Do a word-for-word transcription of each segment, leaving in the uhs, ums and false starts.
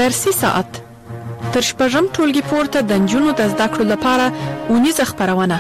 درسي ساعت تر شپږم ټولګي پورته د نجونو د زده کړو لپاره اونیزه خپرونه.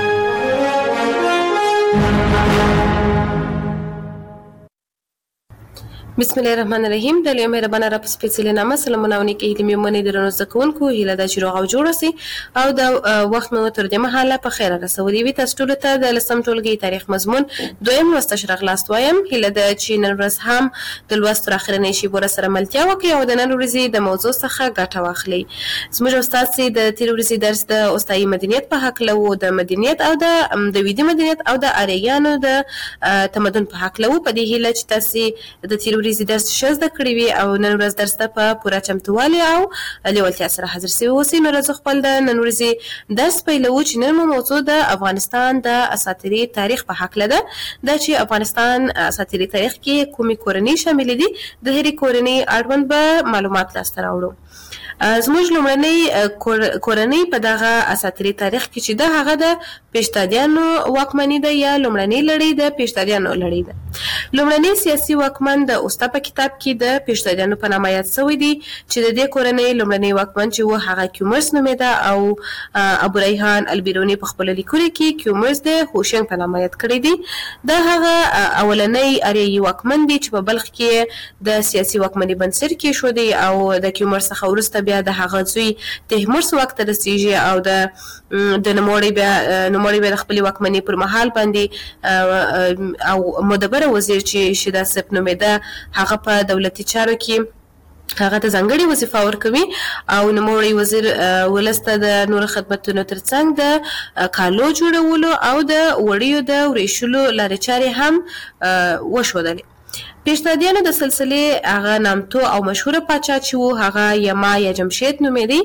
بسم الله الرحمن الرحیم. د لوی مهربانه رب سپیڅلې نامه سلامونه او نیکې هیلې مې منې درنو زده کوونکو، هیله ده چې روغ او جوړ اوسئ او د وخت مو تر دې مهاله په خیر رسولي وي. تاسو ټولو ته د لسم ټولګي تاریخ مضمون دویم لوست ته راغلاست وایم. هیله ده چې نن ورځ هم د لوست تر اخرنۍ شیبو سره ملتیا وکړئ او د نن ورځې د موضوع څخه ګټه واخلئ. زموږ استاد چې د تېرې ورځې درس د استایي مدنیت په هکله و، د مدنیت او د د ویدي مدنیت او د آریایانو د تمدن په هکله و. په دې هیله چې تاسې د تېرې ورځې درس ښه زده کړي وي او نن ورځ درس ته په پوره چمتووالي او لیوالتیا سره حاضر سوي اوسئ. نو راځو خپل د نن ورځې درس پیلوو چې نن مو موضوع د افغانستان د اساطیري تاریخ په هکله ده. دا چې افغانستان اساطیري تاریخ کې کومې کورنۍ شاملې دي، د هرې کورنۍ اړوند به معلومات لاسته راوړو. زموږ لومړنۍ کورنۍ په دغه اساطیري تاریخ کې چې ده هغه د پیشتادیانو واکمني ده یا لومړنۍ لړۍ د پیشتادیانو لړۍ ده. لومړنۍ سیاسي واکمن د اوستا په کتاب کې د پیشتادیانو په نامه یاد شوی دی چې د دې کورنۍ لومړنۍ واکمن چې و هغه کیومرث نومېده او ابو ریحان البیروني په خپل لیکلو کې کیومرث د هوشنګ په نامه یاد کړی دی. دا هغه اولنۍ اریایي واکمن دی چې په بلخ کې د سیاسي واکمنۍ بنسټ کېښودی او د کیومرث څخه وروسته بیا د هغه زوی تیمور واک ته رسیږي او د د نوموړي بیا نوموړي بیا د خپلې واکمنۍ پر مهال باندې او مدبره وزیر چې شیدا صف نومېده هغه په دولتي چارو کې هغه ته ځانګړې وظیفه ورکوي او نوموړی وزیر ولس ته د نورو خدمتونو ترڅنګ د کالو جوړولو او د وړیو د وریشلو لارې چارې هم وښودلې. پیشتادیانو د سلسلې هغه نامتو او مشهوره پاچا چې و هغه یما یا جمشید نومېدی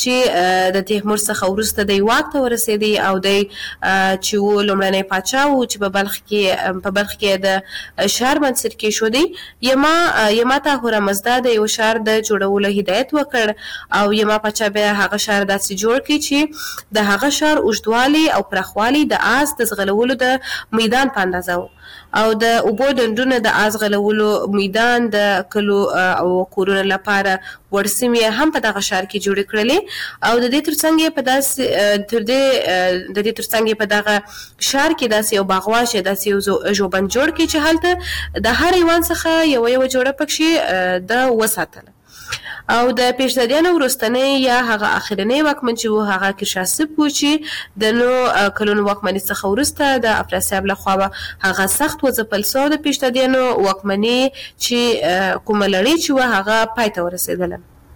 چې د تیمور څخه وروسته دی واک ته ورسېدی او دی چې و لومړنی پاچا و چې په بلخ کې په بلخ کې د ښار بنسټ کېښودی. یما یما ته هورمزدا د یو ښار د جوړولو هدایت وکړ او یما پاچا بیا هغه ښار داسې جوړ کړي چې د هغه ښار اوږدوالی او پراخوالی د آس د ځغلولو د میدان په اندازه و او د اوبو ډنډونه د آس غلولو میدان د کلو او کورونو لپاره ورسمې هم په دغه ښار کې جوړې کړلې او د دې ترڅنګ یې په داسې تر دې د دې ترڅنګ یې په دغه ښار کې داسې یو باغواش داسې یو ژوبند جوړ کړي چې هلته د هر حیوان څخه یوه یوه جوړه پکښې د وساتله. او د پیشتادیانو وروستنۍ یا هغه اخرنۍ واکمن چې و هغه کیشاسپ و چې د نو کلونو واکمنۍ څخه وروسته د افراسیاب لخوا هغه سخت وځپل سو. د پیشتادیانو واکمنۍ چې کومه لړۍ چې و هغه پای ته ورسېدله.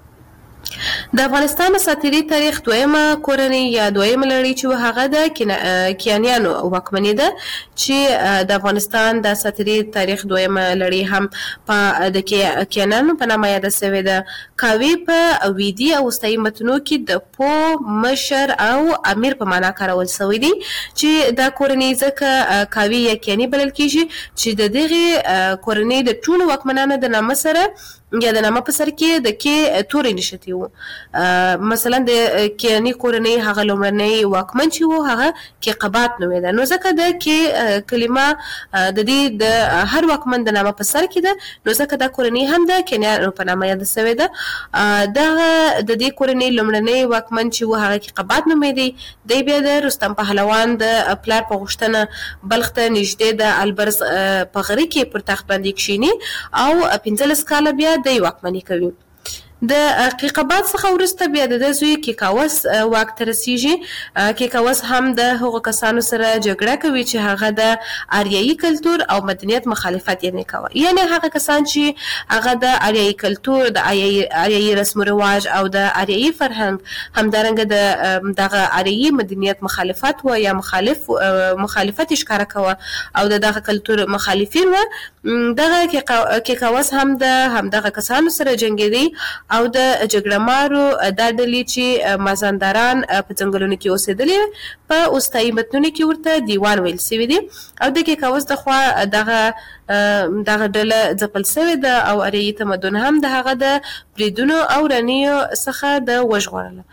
د افغانستان اساطیري تاریخ دویمه کورنۍ یا دویمه لړۍ چې و هغه د کیانیانو واکمني ده چې د افغانستان د اساطیري تاریخ دویمه لړۍ هم په د کیانیانو په نامه یاده سوې ده. کاوی په ویدي او اوستایي متنو کې د پو مشر او امیر په معنا کارول سوی دی چې دا کورنۍ ځکه کاوی یا کیاني بلل کېږي چې د دغې کورنۍ د ټولو واکمنانو د نامه سره یا د نامه په سر کې د کې تورې نښتي وو. مثلا د کیاني کورنۍ هغه لومړنی واکمن چې و هغه کیقبات نومېده. نو ځکه د کې کلمه د دې د هر واکمن د نامه په سر کې ده نو ځکه دا کورنۍ هم د کیانیانو په نامه یاده سوې ده. دغه د دې کورنۍ لومړنی واکمن چې و هغه کیقبات نومېدی. دی بیا د رستم پهلوان د پلار په غوښتنه بلخ ته نږدې د البرز په غره کې پر تخت باندې کښیني او پنځلس کاله بیا دی واکمني کوي. د کیقبات څخه وروسته بیا د زوی کیکاوس واک ته رسیږي. کیکاوس هم د هغو کسانو سره جګړه کوي چې هغه د آریایي کلتور او مدنیت مخالفت یې کوي، یعنی هغه کسان چې هغه د آریایي کلتور د آریایي رسم و رواج او د آریایي فرهنګ همدارنګه د دغه آریایي مدنیت مخالفت و یا مخالف مخالفت ښکاره کوه او د دغه کلتور مخالفین و. دغه کیکاوس هم د همدغه کسانو سره جنګېدی او د جګړه مارو دا ډلې چې مازندران په ځنګلونو کې اوسېدلې په اوستایي متنونو کې ورته دیوان ویل سوي دي او د کیکاوس د خوا دغه دغه ډله ځپل سوې ده او اریایي تمدن هم د هغه د بریدونو او رنیو څخه د وژغورله.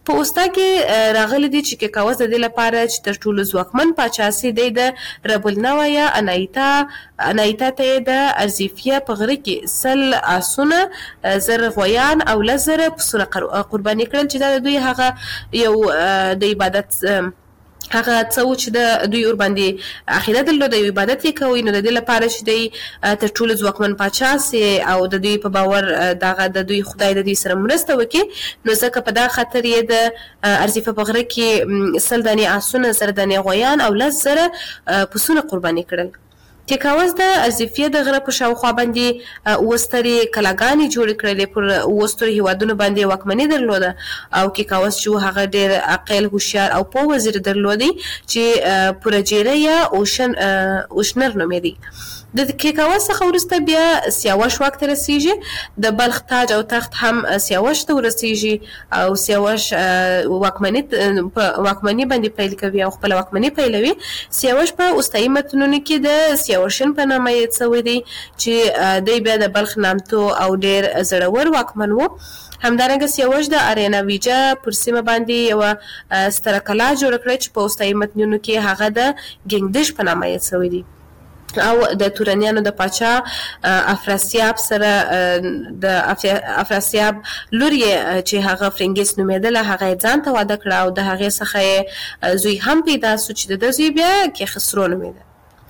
په اوستا کې راغلي دي چې کیکاوس د دې لپاره چې تر ټولو ځواکمن پاچا سي دی د رب النوع یا انایتا انایتا ته د ارزیفیه په غره کې سل آسونه زر غویان او لزر پسونه قرباني کړل چې دا دوی هغه یو د عبادت هغه څو چې د دوی ور باندې عقیده درلوده یو عبادت یې کوي نو د دې لپاره چې دی تر ټولو ځواکمن پاچا سي او د دوی په باور دغه د دوی خدای د دوی سره مرسته وکړي نو ځکه په دا خاطر یې د ارزیفه په غره کې سل دانې آسونه زر دانې غویان او لس زره پسونه قرباني کړل. کیکاوس د ارزیفیه د غره په شاوخوا باندې اوسترې کلاګانې جوړې کړلې پر اوسترو هیوادونو باندې واکمني درلوده او کیکاوس چې هغه ډېر عاقل هوښیار او پوه وزیر درلودی چې پورجیره یا اوشن اوشنر نومېدی. د کیکاوس څخه وروسته بیا سیاوش واک ته رسیږي د بلخ تاج او تخت هم سیاوش ته ورسیږي او سیاوش واکمني واکمني باندې پیل کوي او خپل واکمني پیلوي. سیاوش په اوستایي متنونو کې د سیاوشن په نامه یې څوی دی چې دی بیا د بلخ نامتو او ډیر زړور واکمن وو. همدارنګه سیاوش د ارینا پر سیمه باندې یو ستره کلا جوړ کړه چې په اوستایي متنونو کې هغه د ګنگدش په نامه یې څوی دی او د تورانیانو د پاچا افراسیاب سره د افراسیاب لور یې چې هغه فرنګیس نومېدله هغه یې ځان ته واده کړه او د هغې څخه یې زوی هم پیدا سو چې د ده زوی بیا کیخسرو نومېده.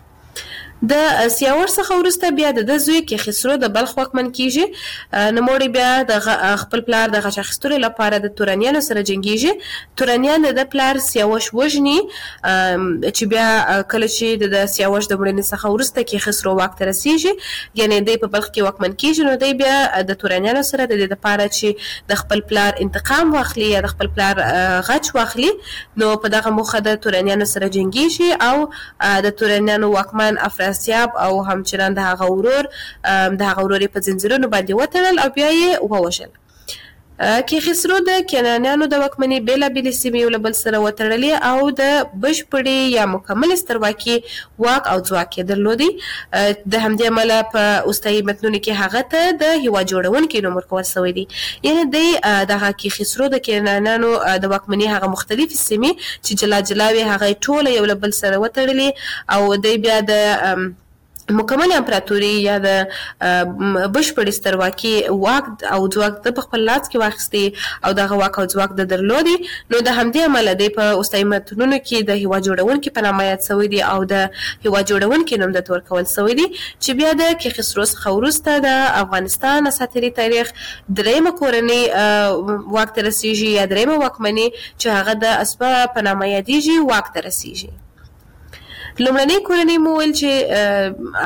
د سیاوش څخه وروسته بیا د ده زوی کیخسرو د بلخ واکمن کیږي. نوموړی بیا د خپل پلار د غچ اخیستلو لپاره د تورانیانو سره جنګیږي. تورانیان د پلار سیاوش وژني چې بیا کله چې د سیاوش د مړینې څخه وروسته کیخسرو واک ته رسیږي یعنی دی په بلخ کې واکمن کیږي نو دی بیا د تورانیانو سره د دې لپاره چې د خپل پلار انتقام واخلي یا د خپل پلار غچ واخلي نو په دغه موخه د تورانیانو سره جنګیږي او د تورانیانو واکمن افراسیاب او همچنان د هغه ورور د هغه ورور په زنجیرونو باندې وتړل او بیا یې ووژل. کیخسرو د کنعانیانو د واکمنۍ بېلابېلې سیمې یو له بل سره وتړلې او د بشپړې یا مکملې سترواکي واک او ځواک یې درلودی. د همدې امله په اوستایي متنونو کې هغه ته د هیواد جوړونکي نوم ورکول شوی دی. یعنې دی دغه کیخسرو د کنعانیانو د واکمنۍ هغه مختلفې سیمې چې جلا جلا وې هغه یې ټوله یو له بل سره وتړلې او دی بیا د مکمل امپراتوري یا د بشپړې سترواکي واک او ځواک د په خپل لاس کې واخیستي او دغه واک او ځواک د درلودي نو د همدې امله دی په اوستایي متنونو کې د هیواد جوړونکي په نامه یاد شوی دی او د هیواد جوړونکي نوم درته ورکول شوی دی چې بیا د کیخسرو څخه وروسته د افغانستان اساطیري تاریخ دریمه کورنۍ واک ته رسیږي یا دریمه واکمني چې هغه د اسپه په نامه یادیږي واک ته رسیږي. لومړنۍ کورنۍ مو ویل چې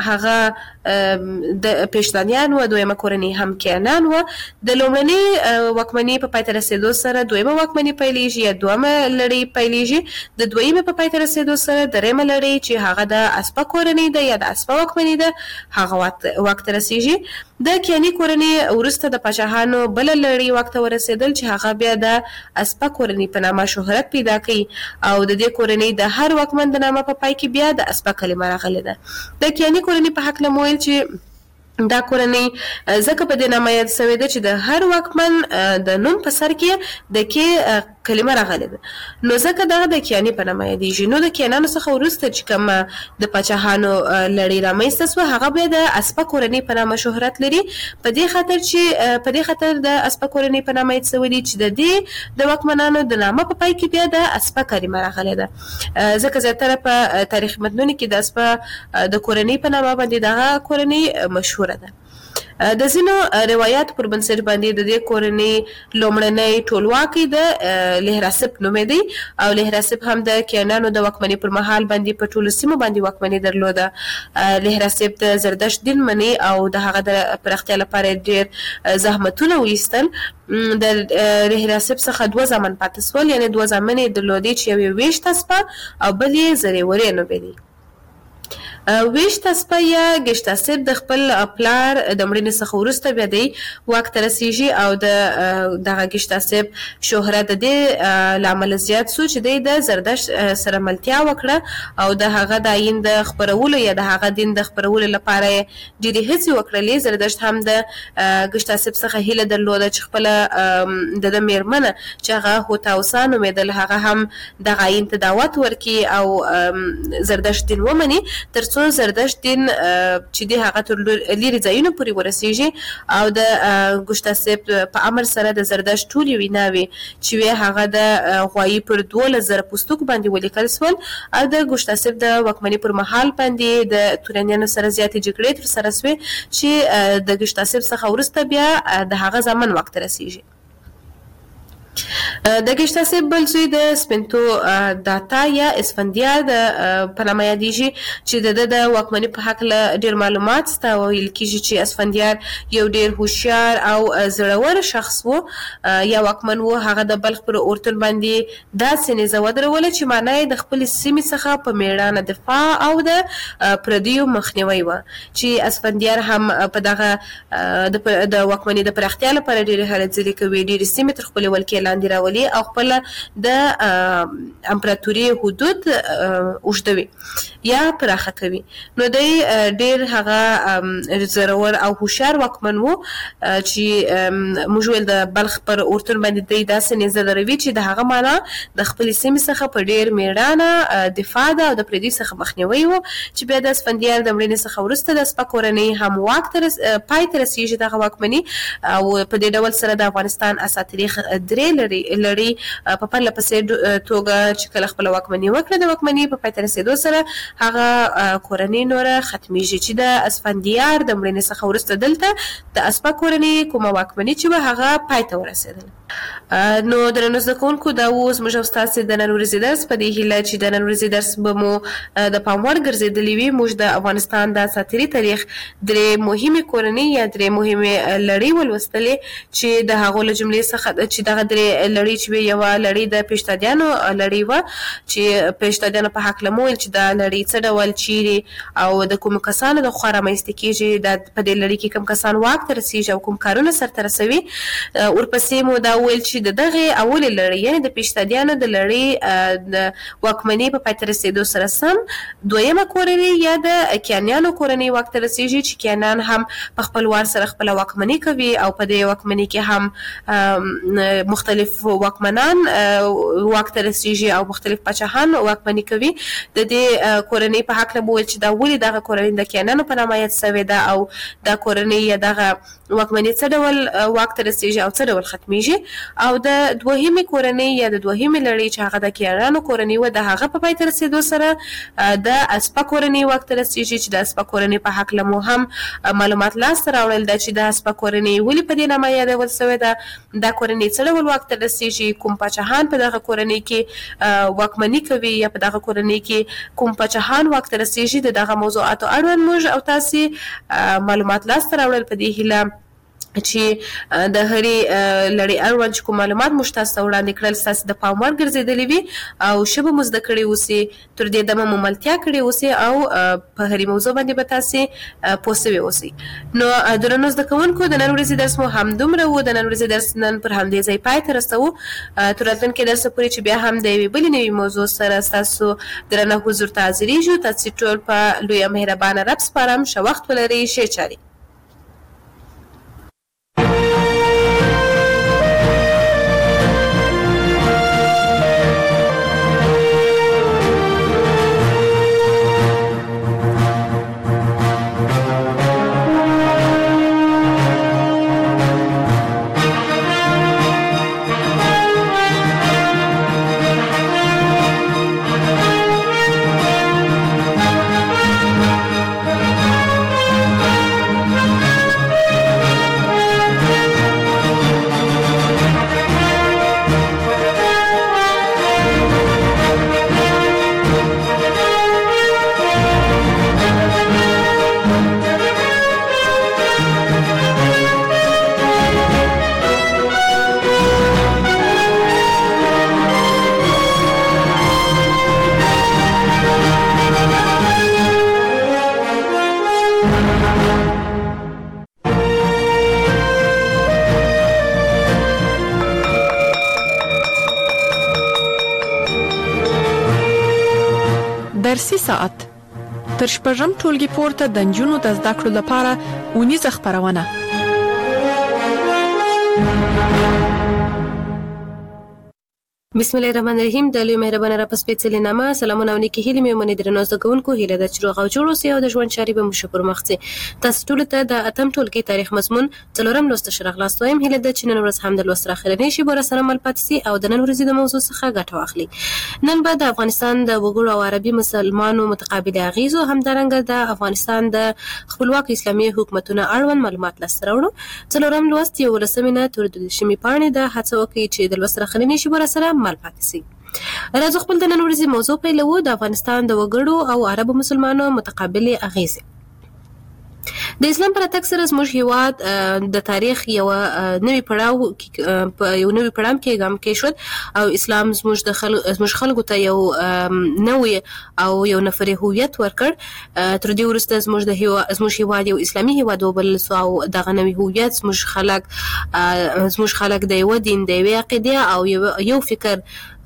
هغه د پېشتانیان و دویمه کورنۍ هم کیانان و. د لومړنۍ واکمنۍ په پای ته رسېدو سره دویمه واکمنۍ پیلېږي یا دویمه لړۍ پیلېږي. د دویمې په پای ته رسېدو سره دریمه لړۍ چې هغه د اسپه کورنۍ ده یا د اسپه واکمنۍ ده هغه واک ته رسېږي. د کیاني کورنۍ وروسته د پاچاهانو بله لړۍ واک ته ورسېدل چې هغه بیا د اسپه کورنۍ په نامه شهرت پیدا کوي او د دې کورنۍ د هر واکمن د نامه په پای کې بیا د اسپه کلمه راغلې ده. د کیاني کورنۍ په هکله مو ویل چې دا کورنۍ ځکه په دې نامه یاد شوې ده چې د هر واکمن د نوم په سر کې د کې کلمه راغلې ده نو ځکه دغه د کیاني په نامه یادېږي. نو د کیانانو څخه وروسته چې کومه د پاچاهانو لړۍ رامنځته شوه هغه بیا د اسپه کورنۍ په نامه شهرت لري په دې خاطر چې په دې خاطر د اسپه کورنۍ په نامه یاد شوې دي چې د دې د واکمنانو د نامه په پای کې بیا د اسپه کلمه راغلې ده. ځکه زیاتره په تاریخي متنونو کې د اسپه د کورنۍ په نامه باندې دغه کورنۍ مشهوره ده. د ځینو روایت پر بنسټ باندې د دې کورنۍ لومړنی ټولواکي د لهراسپ نومېدی او لهراسپ هم د کیانانو د واکمنۍ پر مهال باندې په ټولو سیمو باندې واکمنۍ درلوده. لهراسپ د زردشت دین مني او د هغه د پراختیا لپاره ډېر زحمتونه وایستل. د لهراسپ څخه دوه زامن پاتې شول یعنې دوه زامن یې درلودې چې یو یې ویشت اسپه او بل یې زرې ورې نومېدی. ویشت اسپه یا ګشتاسب د خپل پلار د مړینې څخه وروسته بیا دی واک ته رسیږي او د دغه ګشتاسب شهرت د دې له امله زیات سو چې دی د زردشت سره ملتیا وکړه او د هغه د آیین د خپرولو یا د هغه دین د خپرولو لپاره ډېرې هڅې وکړلې. زردشت هم د ګشتاسب څخه هیله درلوده چې خپله د ده مېرمنه چې هغه هوتاوسا نومېدل هغه هم دغه آیین ته دعوت ورکړي او زردشت دین ومني تر څو زردشت دین چې دی هغه تر لیرې ځایونو پورې ورسیږي او د ګشتاسب په امر سره د زردشت ټولې ویناوې چې وې هغه د غوایي پر دولس زره پوستکو باندې ولیکل سول او د ګشتاسب د واکمنۍ پر مهال باندې د تورنیانو سره زیاتې جګړې ترسره سوې چې د ګشتاسب څخه وروسته بیا د هغه زمن واک ته رسیږي. د ګشتاسب بل زوی د سپنتو داتا یا اسفندیار د په نامه یادیږي چې د ده د واکمنۍ په هکله ډېر معلومات سته. ویل کېږي چې اسفندیار یو ډېر هوښیار او زړور شخص و یا واکمن و. هغه د بلخ پر اورتون باندې داسې نیزه ودروله چې معنا یې د خپلې سیمې څخه په مېړانه دفاع او د پردیو مخنیوی وه چې اسفندیار هم په دغه د واکمنۍ د پراختیا لپاره ډېرې هلې ځلې کوي، ډېرې سیمې تر خپلې ولکې لاندې راولي او خپل د امپراتوري حدود اوږدوي یا پراخه کوي. نو دی ډېر هغه زړور او هوښیار واکمن و چې موږ ویل د بلخ پر اورتون باندې دی داسې نیزه دروي چې د هغه معنا د خپلې سیمې څخه په ډېر مېړانه دفاع ده او د پردي څخه مخنیوی و چې بیا د اسفندیار د مړینې څخه وروسته د اسپه کورنۍ هم واک ته پای ته رسیږي دغه واکمني او په دې ډول سره د افغانستان اساتریخ درې لړۍ په پرله پسې توګه چې کله خپله واکمني وکړه د واکمني په پای ته رسېدو سره هغه کورنۍ نوره ختمیږي چې د اسفندیار د مړینې څخه وروسته دلته د اسپه کورنۍ کومه واکمني چې وه هغه پای ته ورسېدله. نو درنو زده کوونکو دا اوس موږ او ستاسې د نن ورځې درس په دې هیله چې د نن ورځې درس به مو د پام وړ ګرځېدلی وي. موږ د افغانستان د اساطیري تاریخ درې مهمې کورنۍ یا درې مهمې لړۍ ولوستلې چې د هغو له جملې څخه چې دغه درې لړۍ چې وي یوه لړۍ د پیشتادیانو لړۍ وه چې پیشتادیانو په هکله مو ویل چې دا لړۍ څه ډول چیرې او د کومو کسانو د خوا رامنځته کېږي، دا په دې لړۍ کې کوم کسان واک ته رسېږي او کوم کارونه سرته رسوي. ورپسې مو دا ویل چې د دغې اولې لړۍ یعنې د پیشتادیانو د لړۍ د واکمنۍ په پای ته رسېدو سره سم دویمه کورنۍ یا د کیانیانو کورنۍ واک ته رسېږي چې کیانیان هم په خپل وار سره خپله واکمني کوي او په دې واکمنۍ کې هم مختلف واکمنان واک ته رسېږي او مختلف پاچاهان واکمني کوي. د دې کورنۍ په هکله مو ویل چې دا ولې دغه کورنۍ د کیانیانو په نامه یاد سوې ده او دا کورنۍ یا دغه واکمني څه ډول واک ته رسېږي او څه ډول ختمیږي. او د دوهمې کورنۍ یا د دوهمې لړۍ چې هغه د کیانیانو کورنۍ وه د هغه په پای ته رسېدو سره د اسپه کورنۍ واک ته رسېږي چې د اسپه کورنۍ په هکله مو هم معلومات لاسته راوړل ده چې د اسپه کورنۍ ولې په دې نامه یادول سوې ده، دا کورنۍ څه ډول واک ته رسېږي، کوم پاچاهان په دغه کورنۍ کې واکمني کوي یا په دغه کورنۍ کې کوم پاچاهان واک ته رسېږي. د دغه موضوعاتو اړوند موږ او تاسې معلومات لاسته راوړل په دې هیله چې د هرې لړۍ اړوند چې کوم معلومات موږ تاسو ته وړاندې کړل ستاسې د پام وړ ګرځېدلي وي او ښه به مو زده کړي اوسئ، تر دې دمه مو ملتیا کړې اوسئ او په هرې موضوع باندې به تاسې پوه سوي اوسئ. نو درنو زده کوونکو د نن ورځې درس مو همدومره و. د نن ورځې درس نن پر همدې ځای پای ته رسوو. تر راتلونکي درسه پورې چې بیا هم د یوې بلې نوې موضوع سره ستاسو درنه حضور ته حاضرېږو. تاسې ټول په لویه مهربانه رب سپارم. ښه وخت ولرئ، ښې چارې. فارسي ساعت تر شپږم ټولګي پورته د نجونو د زده کړو لپاره اونیزه خپرونه. بسم الله الرحمن الرحیم. د لوی مهربانه را پس پیڅلې نامه سلامونه او نیکی هیلې مې منې درنو زده کوونکو هیله ده چې روغ او جوړ اوسئ او د ژوند چارې به مو ښه پرمخ ځي. تاسو ټولو ته د اتم ټولګي تاریخ مضمون څلورم لوست ښه راغلاست وایم. هیله ده چې نن ورځ هم د لوست اخرنۍ شی به سره مل پاتې سي او د نن ورځې د موضوع څخه ګټه واخلي. نن به د افغانستان د وګړو او عربي مسلمانانو متقابل اغیزو همدارنګه د افغانستان د خپلواک اسلامي حکومتونو اړوند معلومات لاسته راوړو. څلورم لوست یو لسمینه تر د شمی پاڼې د هڅه وکړي چې د لوست اخرنۍ شی به سره مل پاتې سي. راځو خپل د نن ورځې موضوع پیلوو. د افغانستان د وګړو او عربو مسلمانانو متقابل اغیزې. د اسلام پر اتک سره زموږ هیواد د تاریخ یو نوی پړاو په یو نوی پړاو کې ګام کې شو او اسلام زموږ د خلکو زموږ خلکو ته یو نوې او یو نفري هویت ورکړ. تر دې وروسته زموږ د هیواد زموږ هیواد یو اسلامي هیواد وبلل سو او دغه نوی هویت زموږ خلک زموږ خلک د یو دین د یو عقیده او یو فکر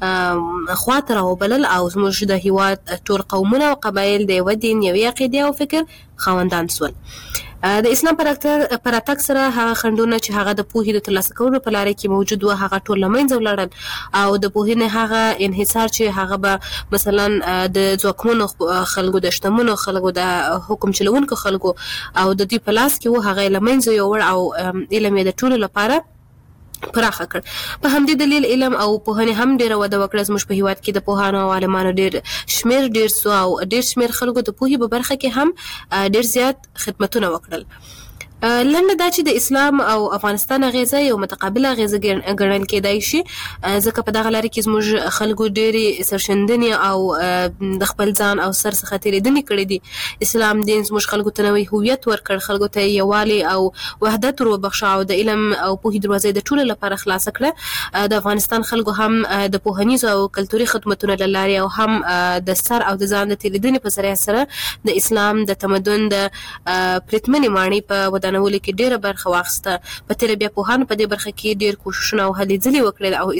خواته راوبلل او زموږ د هیواد ټول قومونه او قبایل د یو دین یو عقیده او فکر خاوندان سول. د اسلام پر اتک سره هغه خنډونه چې هغه د پوهې د ترلاسه کولو په لاره کې موجود و هغه ټول له منځه ولاړل او د پوهې نه هغه انحصار چې هغه به مثلا د ځواکمنو خلکو د شتمنو خلکو د حکم چلوونکو خلکو او د دوی په لاس کې و هغه له منځه یوړ او علم یې د ټولو لپاره پراخه کړ. په همدې دلیل علم او پوهنې هم ډیره وده وکړه. زموږ په هیواد کې د پوهانو او عالمانو ډیر شمیر ډیر سو او ډیر شمیر خلکو د پوهې په برخه کې هم ډیر زیات خدمتونه وکړل. لنډه دا چې د اسلام او افغانستان اغیزه یو متقابله اغیزه ګڼل کېدای شي ځکه په دغه لاره کې زموږ خلکو ډېرې سرښندنې او د خپل ځان او سر څخه تېرېدنې کړې دي. اسلام دین زموږ خلکو ته نوی هویت ورکړ، خلکو ته یووالی او وحدت وروبخښه او د علم او پوهې دروازې د ټولو لپاره خلاصه کړه. د افغانستان خلکو هم د پوهنیزو او کلتوري خدمتونو له لارې او هم د سر او د ځان د تېرېدنې په ذریعه سره د اسلام د تمدن د پرتمنې ماڼۍ په ودانولو کې ډیره برخه واخیسته. په تېره بیا پوهانو په دې برخه کې ډیر کوششونه او هلې ځلې وکړل او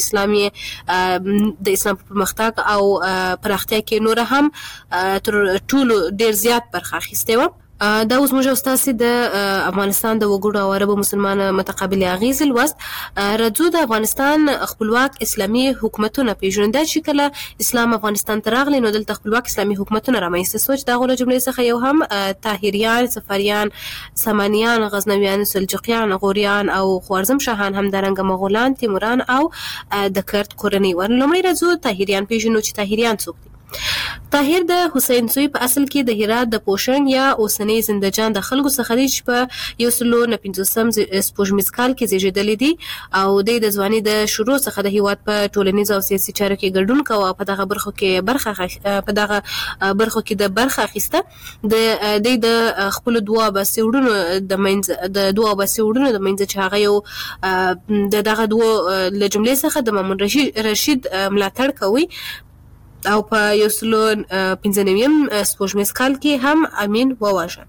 اسلامي د اسلام په پرمختګ او پراختیا کې نور هم تر ټولو ډیر زیات برخه اخیستې وه. دا اوس موږ استاسي د افغانستان د وګړو او عربو مسلمانانو متقابل اغیزې لوست. راځو د افغانستان خپلواک اسلامي حکومتونه پیژنو. دا چې کله اسلام افغانستان ته راغلی نو دلته خپلواک اسلامي حکومتونه رامنځته سوه چې د هغو له جملې څخه یو هم طاهریان، صفاریان، سامانیان، غزنویان، سلجوقیان، غوریان او خوارزم شاهان، همدارنګه مغولان، تیموران او د کرد کورنۍ ور. لومړی راځو طاهریان پیژنو چې طاهریان څوک دي. طاهر د حسین سوی په اصل کې د هرات د پوشنګ یا اوسنۍ زندجان د خلکو څخه دی چې په یو سلو نه پنځوسم سپوږمیز کال کې زیږېدلی دی او دی د ځوانۍ د شروع څخه د هیواد په ټولنیزو او سیاسي چارو کې ګډون کوه او په دغه برخو کې برخه په دغه برخو کې د برخه اخیسته. د دی د خپلو دوه عباسي وروڼو د منځ د دوه عباسي وروڼو د منځ چې هغه یو د دغه دوه له جملې څخه د مامون رشید ملاتړ کوي او په یو سلو پنځه نویم سپوږمیز کال کې هم امین وواژه.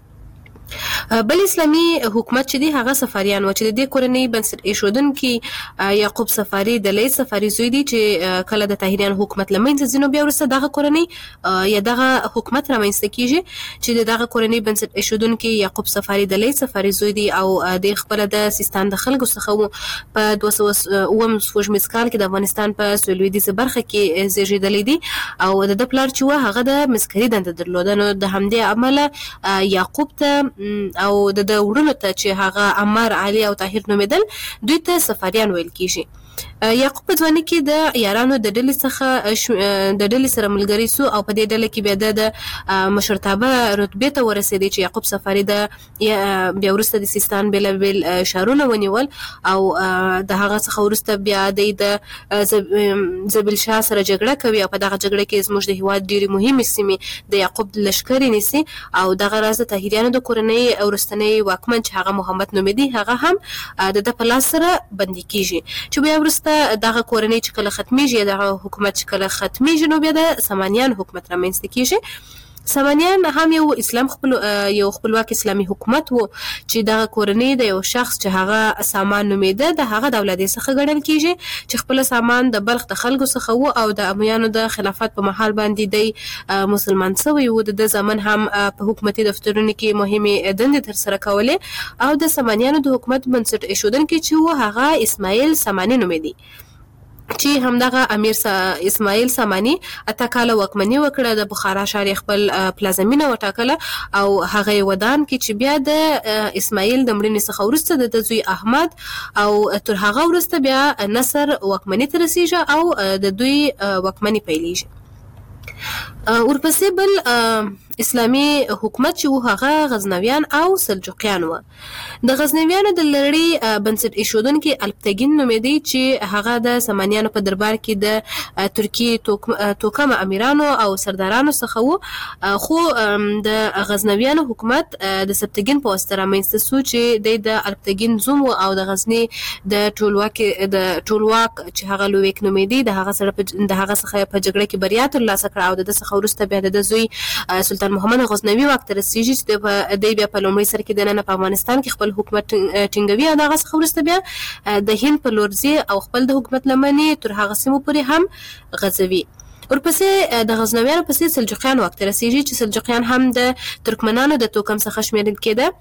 بل اسلامي حکومت چې دی هغه صفاریان و چې د دې کورنۍ بنسټ ایښودونکي یعقوب صفاري د لید صفاري زوی دی چې کله د طاهریان حکومت له منځه ځي نو بیا وروسته دغه کورنۍ یا دغه حکومت رامنځته کېږي چې د دغه کورنۍ بنسټ ایښودونکي یعقوب صفاري د لید صفاري زوی دی او د خپله د سیستان د خلکو څخه و. په دوه سوه اووم سپوږمیز کال کې د افغانستان په سویلویدیځه برخه کې زیږېدلی دی او د ده پلار چې و هغه د مسکري دنده درلوده. نو د همدې امله یعقوب ته او د د وړونو ته چې هغه عمر، علي او طاهر نومېدل دوی ته صفاریان ویل کېږي. یعقوب په ځوانۍ کې د یارانو د ډلې څخه د ډلې سره ملګری سو او په دې ډله کې بیا د مشرتابه رتبې ته ورسېدی چې یعقوب صفاري د بیا وروسته د سیستان بېلابېل ښارونه ونیول او د هغه څخه وروسته بیا دی د زبیل شاه سره جګړه کوي او په دغه جګړه کې زموږ د هېواد ډېرې مهمې سیمې د یعقوب لښکرې نیسي او دغه راز د طاهریانو د کورنۍ وروستنی واکمن چې هغه محمد نومېدی هغه هم د ده په لاس سره بندي کېږي چې بیا وروسته دغه کورنۍ چې کله ختمیږي یا دغه حکومت چې کله ختمیږي نو بیا د سامانیان حکومت رامنځته کېږي. سامانیان هم یو اسلام خپل یو خپلواک اسلامي حکومت وو چې دغه کورنۍ د یو شخص چې هغه سامان نومیده د هغه د اولادې څخه ګڼل کیږي چې خپل سامان د بلخ د خلکو څخه وو او د امویانو د خلافت په محل باندې دی مسلمان شوی وو. د زمن هم په حکومتي دفترونو کې مهمه دندې تر سره کولې او د سامانیانو د حکومت بنسټ ایښودونکی چې وو هغه اسماعیل سامانی نومیدي چې همدغه امیر اسماعیل سامانی اته کاله واکمني وکړه. د بخارا ښار خپل پلازمینه وټاکله او هغه ودان کې چې بیا د اسماعیل د مړینې څخه وروسته د زوی احمد او تر هغه وروسته بیا نصر واکمني ته رسیږي او د دوی واکمني پیلېږي. ورپسې بل اسلامي حکومت چې و هغه غزنویان او سلجوقیان و. د غزنویانو د لړۍ بنسټ ایښودونکي الپتګین نومیدي چې هغه د سامانیانو په دربار کې د ترکیې توکم امیرانو او سردارانو څخه و، خو د غزنویانو حکومت د سبتګین په واسطه رامنځته سو چې د الپتګین زوم او د غزنی د ټولواک د ټولواک چې هغه لویک نومیدي د هغه سره د هغه څخه په جګړه کې بریا ترلاسه کړه او د څخه وروسته بیا د زوی سلطان محمد غزنوي واک ته رسیږي چې د بیا په لومړي سر کې د نن په افغانستان کې خپل حکومت ټینګوي او دغه څخه وروسته بیا د هند په لور ځي او خپل د حکومت لمنې تر هغه سیمو پورې هم غځوي. ورپسې د غزنویانو پسې سلجوقیان واک ته رسیږي چې سلجوقیان هم د ترکمنانو د توکم څخه شمیرل کېده.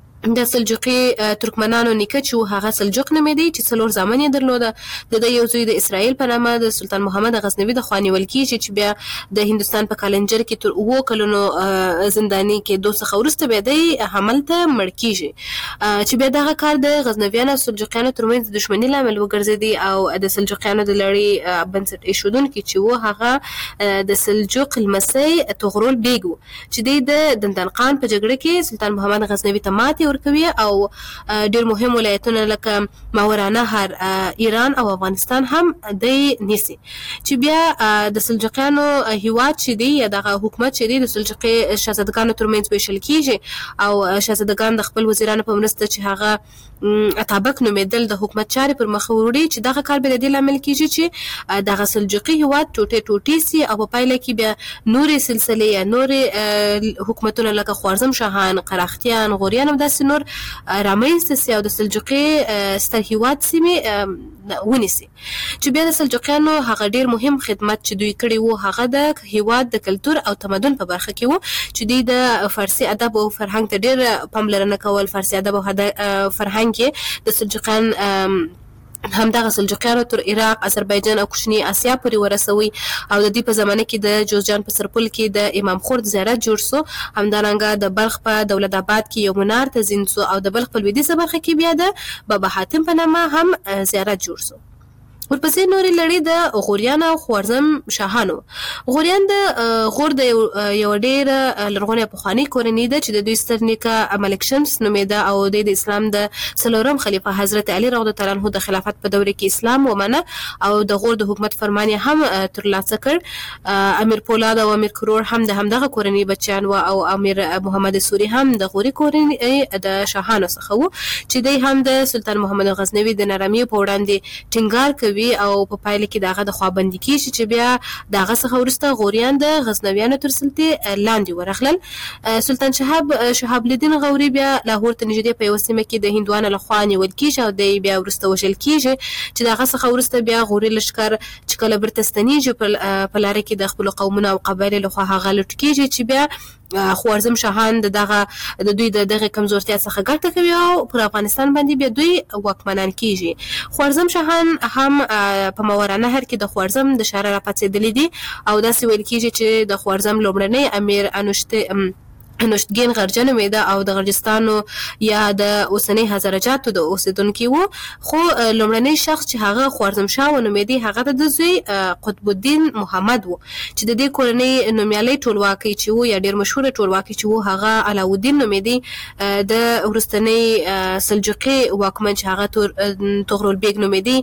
د سلجوقي ترکمنانو نیکه چې هغه سلجوق نومیدي چې څلور زامن یې درلوده. د یو زوی د اسرائیل په نامه د سلطان محمد غزنوي د خوا نیول کېږي چې بیا د هندوستان په کالنجر کې تر اووه کلونو زنداني کېدو څخه وروسته بیا دی هملته مړ کېږي چې بیا دغه کار د غزنویانو او سلجوقیانو ترمنځ د دښمنۍ لامل وګرځېدی او د سلجوقیانو د لړۍ بنسټ ایښودونکي چې و هغه د سلجوق لمسی طغرل بیګ و چې دی د دندنقان په جګړه کې سلطان محمد غزنوي ته ماتې ورکوي او ډیر مهم ولایتونه لکه ماورانهر ایران او افغانستان هم دی نیسي چې بیا د سلجوقیانو هیواد چې دی یا دغه حکومت چې دی د سلجوقي شاهزادګانو ترمنځ ویشل کیږي او شاهزادګان د خپل وزیرانو په مرسته چې هغه اتابک نومیدل د حکومت چارې پر مخ وړي چې دغه کار به د دې لامل کیږي چې دغه سلجوقي هیواد ټوټې ټوټې سي او په پایله کې بیا نورې سلسلې یا نورې حکومتونه لکه خوارزم شاهان، قراختیان، غوریان او داسې نور رامنځته سي او د سلجوقي ستر هیواد سیمې ونیسي چې بیا د سلجوقیانو هغه ډیر مهم خدمت چې دوی کړی وو هغه د هیواد د کلتور او تمدن په برخه کې وو چې دوی د فارسي ادب او فرهنګ ته ډیر پاملرنه کول. فارسي ادب او فرهنګ کې د سلجوقیان همدغه سلجوقیانو تر عراق، آذربایجان او کوچني اسیا پورې ورسوي او د دې په زمانه کې د جوزجان په سرپل کې د امام خورد زیارت جوړ سو. همدارنګه د بلخ په دولت آباد کې یو منار تزین سو او د بلخ په لویدیځه برخه کې بیا د بابا حاتم په نامه هم زیارت جوړ سو. ورپسې نورې لړۍ د غوریان او خوارزم شاهانو. غوریان د غور د یو ډېر لرغونې پخوانۍ کورنۍ ده چې د دوی ستر نیکه ملک شمس نومېده او د اسلام د څلورم خلیفه حضرت علي رضی الله عنه د خلافت په دوره کې اسلام ومنه او د غور د حکومت فرمان یې هم ترلاسه کړ. امیر پولاد او امیر کرور هم د همدغه کورنۍ بچیان و او امیر محمد سوري هم د غوري کورنۍ د شاهانو څخه و چې دوی هم د سلطان محمد غزنوي د نرمۍ په وړاندې ټینګار کوي او په پایله کې دغه د خوابندي کیږي چې بیا دغه څخه وروسته غوریان د غزنویانو تر سلطې لاندې ورغلل. سلطان شهاب شهاب الدین غوري بیا لاهور ته نږدې په یوه سیمه کې د هندوانو لخوا نیول کیږي او دی بیا وروسته وژل کیږي چې دغه څخه وروسته بیا غوري لښکر چې کله بیرته ستنیږي په لاره کې د خپلو قومونو او قبایلو لخوا هغه لوټ کیږي چې بیا خوارزم شاهان د دغه د دوی د دغه کمزورتیا څخه ګټه کوي او پر افغانستان باندې بیا دوی واکمنان کیږي. خوارزم شاهان هم په ماورانهر کې د خوارزم د شهره راپاڅېدلي دي او داسې ویل کیږي چې د خوارزم لومړنی امیر انوشته نوشتګین غرجه نومیده او د غرجستانو یا د اوسنۍ هزارجاتو د اوسیدونکي وو خو لومړنی شخص چې هغه خوارزم شاه ونومیدي هغه د زوی قطب الدین محمد وو چې د دې کورنۍ نومیالی ټولواکي چې وو یا ډیر مشهور ټولواکي چې وو هغه علاودین نومیدي. د وروستنۍ سلجوقي واکمن چې هغه طغرل بیګ نومیدي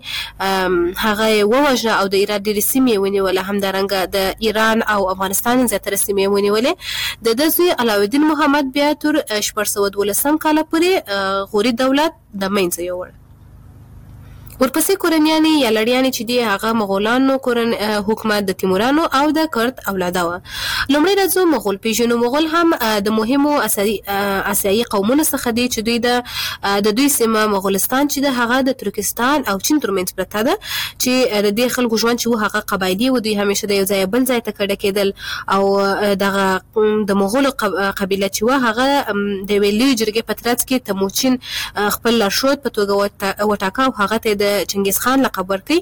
هغه یې ووژنه او د ایران ډېرې سیمې یې ونیوله. همدارنګه د ایران او افغانستان زیاتره سیمې یې ونیولې. د ده زوی علاودین الدین محمد بیا تر شپږ سوه دولسم کاله پورې غوري دولت د منځه یووړ. ورپسې کورنیانې یا لړیانې چې دي هغه مغولانو کورن حکومت د تیمورانو او د کرد اولاده وه. لومړی راځو مغول پیژنو. مغول هم د مهمو اسیایي قومونو څخه دي چې دوی د د دوی سیمه مغولستان چې د هغه د ترکستان او چین ترمنځ پرته ده چې د دې خلکو ژوند چې و هغه قبایلي و. دوی همیشه د یو ځای بل ځای ته کډه کېدل او دغه د مغولو قبیله چې و هغه د یوې لویې جرګې په ترڅ کې تموچین خپل لارښود په توګه وټاکه او هغه ته د چنګیز خان لقب ورکړي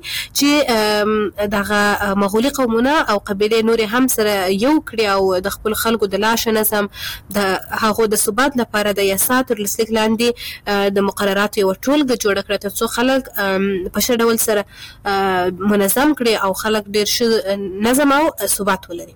چې دغه مغولي قومونه او قبیلې نورې هم سره یو کړي او د خپل خلکو د لاشه نظم د هغو د ثبات لپاره د یسا تر لسلیک لاندې د مقرراتو یوه ټولګه جوړه کړه تر څو خلک په ښه ډول سره منظم کړي او خلک ډېر ښه نظم او ثبات ولري.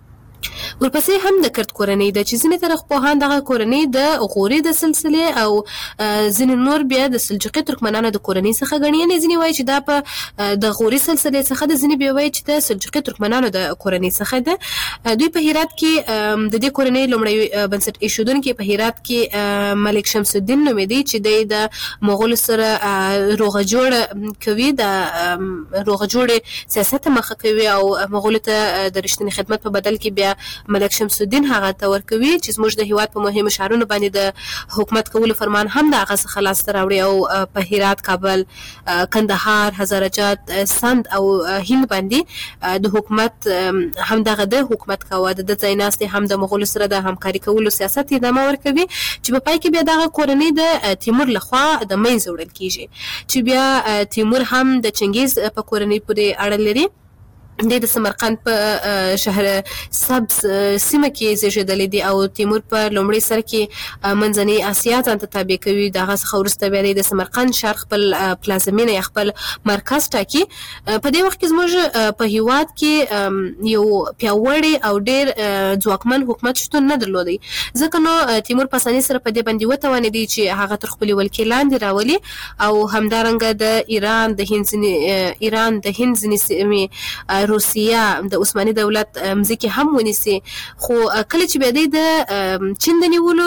ورپسې هم د کرد کورنۍ ده چې ځینې تاریخپوهان دغه کورنۍ د غوري د سلسلې او ځینې نور بیا د سلجوقي ترکمنانو د کورنۍ څخه ګڼي. یعنې ځینې وایي چې دا په د غوري سلسلې څخه ده، ځینې بیا وایي چې د سلجوقي ترکمنانو د کورنۍ څخه ده. دوی په هرات کې د دې کورنۍ لومړی بنسټ ایښودونکی په هرات کې ملک شمس الدین نومېدی چې دی د مغولو سره روغه جوړه کوي، د روغه جوړې سیاست مخه کوي او مغولو ته د رښتینې خدمت په بدل کې بیا ملک شمس الدین هغه ته ورکوي چې زموږ د هیواد په مهمو ښارونو باندې د حکومت کولو فرمان هم د هغه څخه لاسته راوړي او په هرات، کابل، کندهار، هزارجات، سند او هند باندې د حکومت هم دغه د حکومت کاوه. د ځای ناستې هم د مغولو سره د همکاري کولو سیاست ادامه ورکوي چې په پای کې بیا دغه کورنۍ د تیمور لخوا د منځه وړل کیږي چې بیا تیمور هم د چنګیز په کورنۍ پورې اړه لري. د سمرقند په شهر سبز سیمه کې زیږېدلی دی او تیمور په لومړي سر کې منځنۍ اسیا ځان ته تابع کوي. د هغه څخه وروسته بیا د سمرقند ښار خپل پلازمینه یا خپل مرکز ټاکي. په دې وخت کې زموږ په هیواد کې یو پیاوړی او ډېر ځواکمن حکومت شتون نه درلودی، ځکه نو تیمور په اسانۍ سره په دې باندې وتوانېدی چې هغه تر خپلې ولکې لاندې راولي او همدارنګه د ایران د هند ځینې ایران د هند ځینې سیمې، روسیه، د عثماني دولت مځکې هم ونیسي. خو کله چې بیا دی د چین د نیولو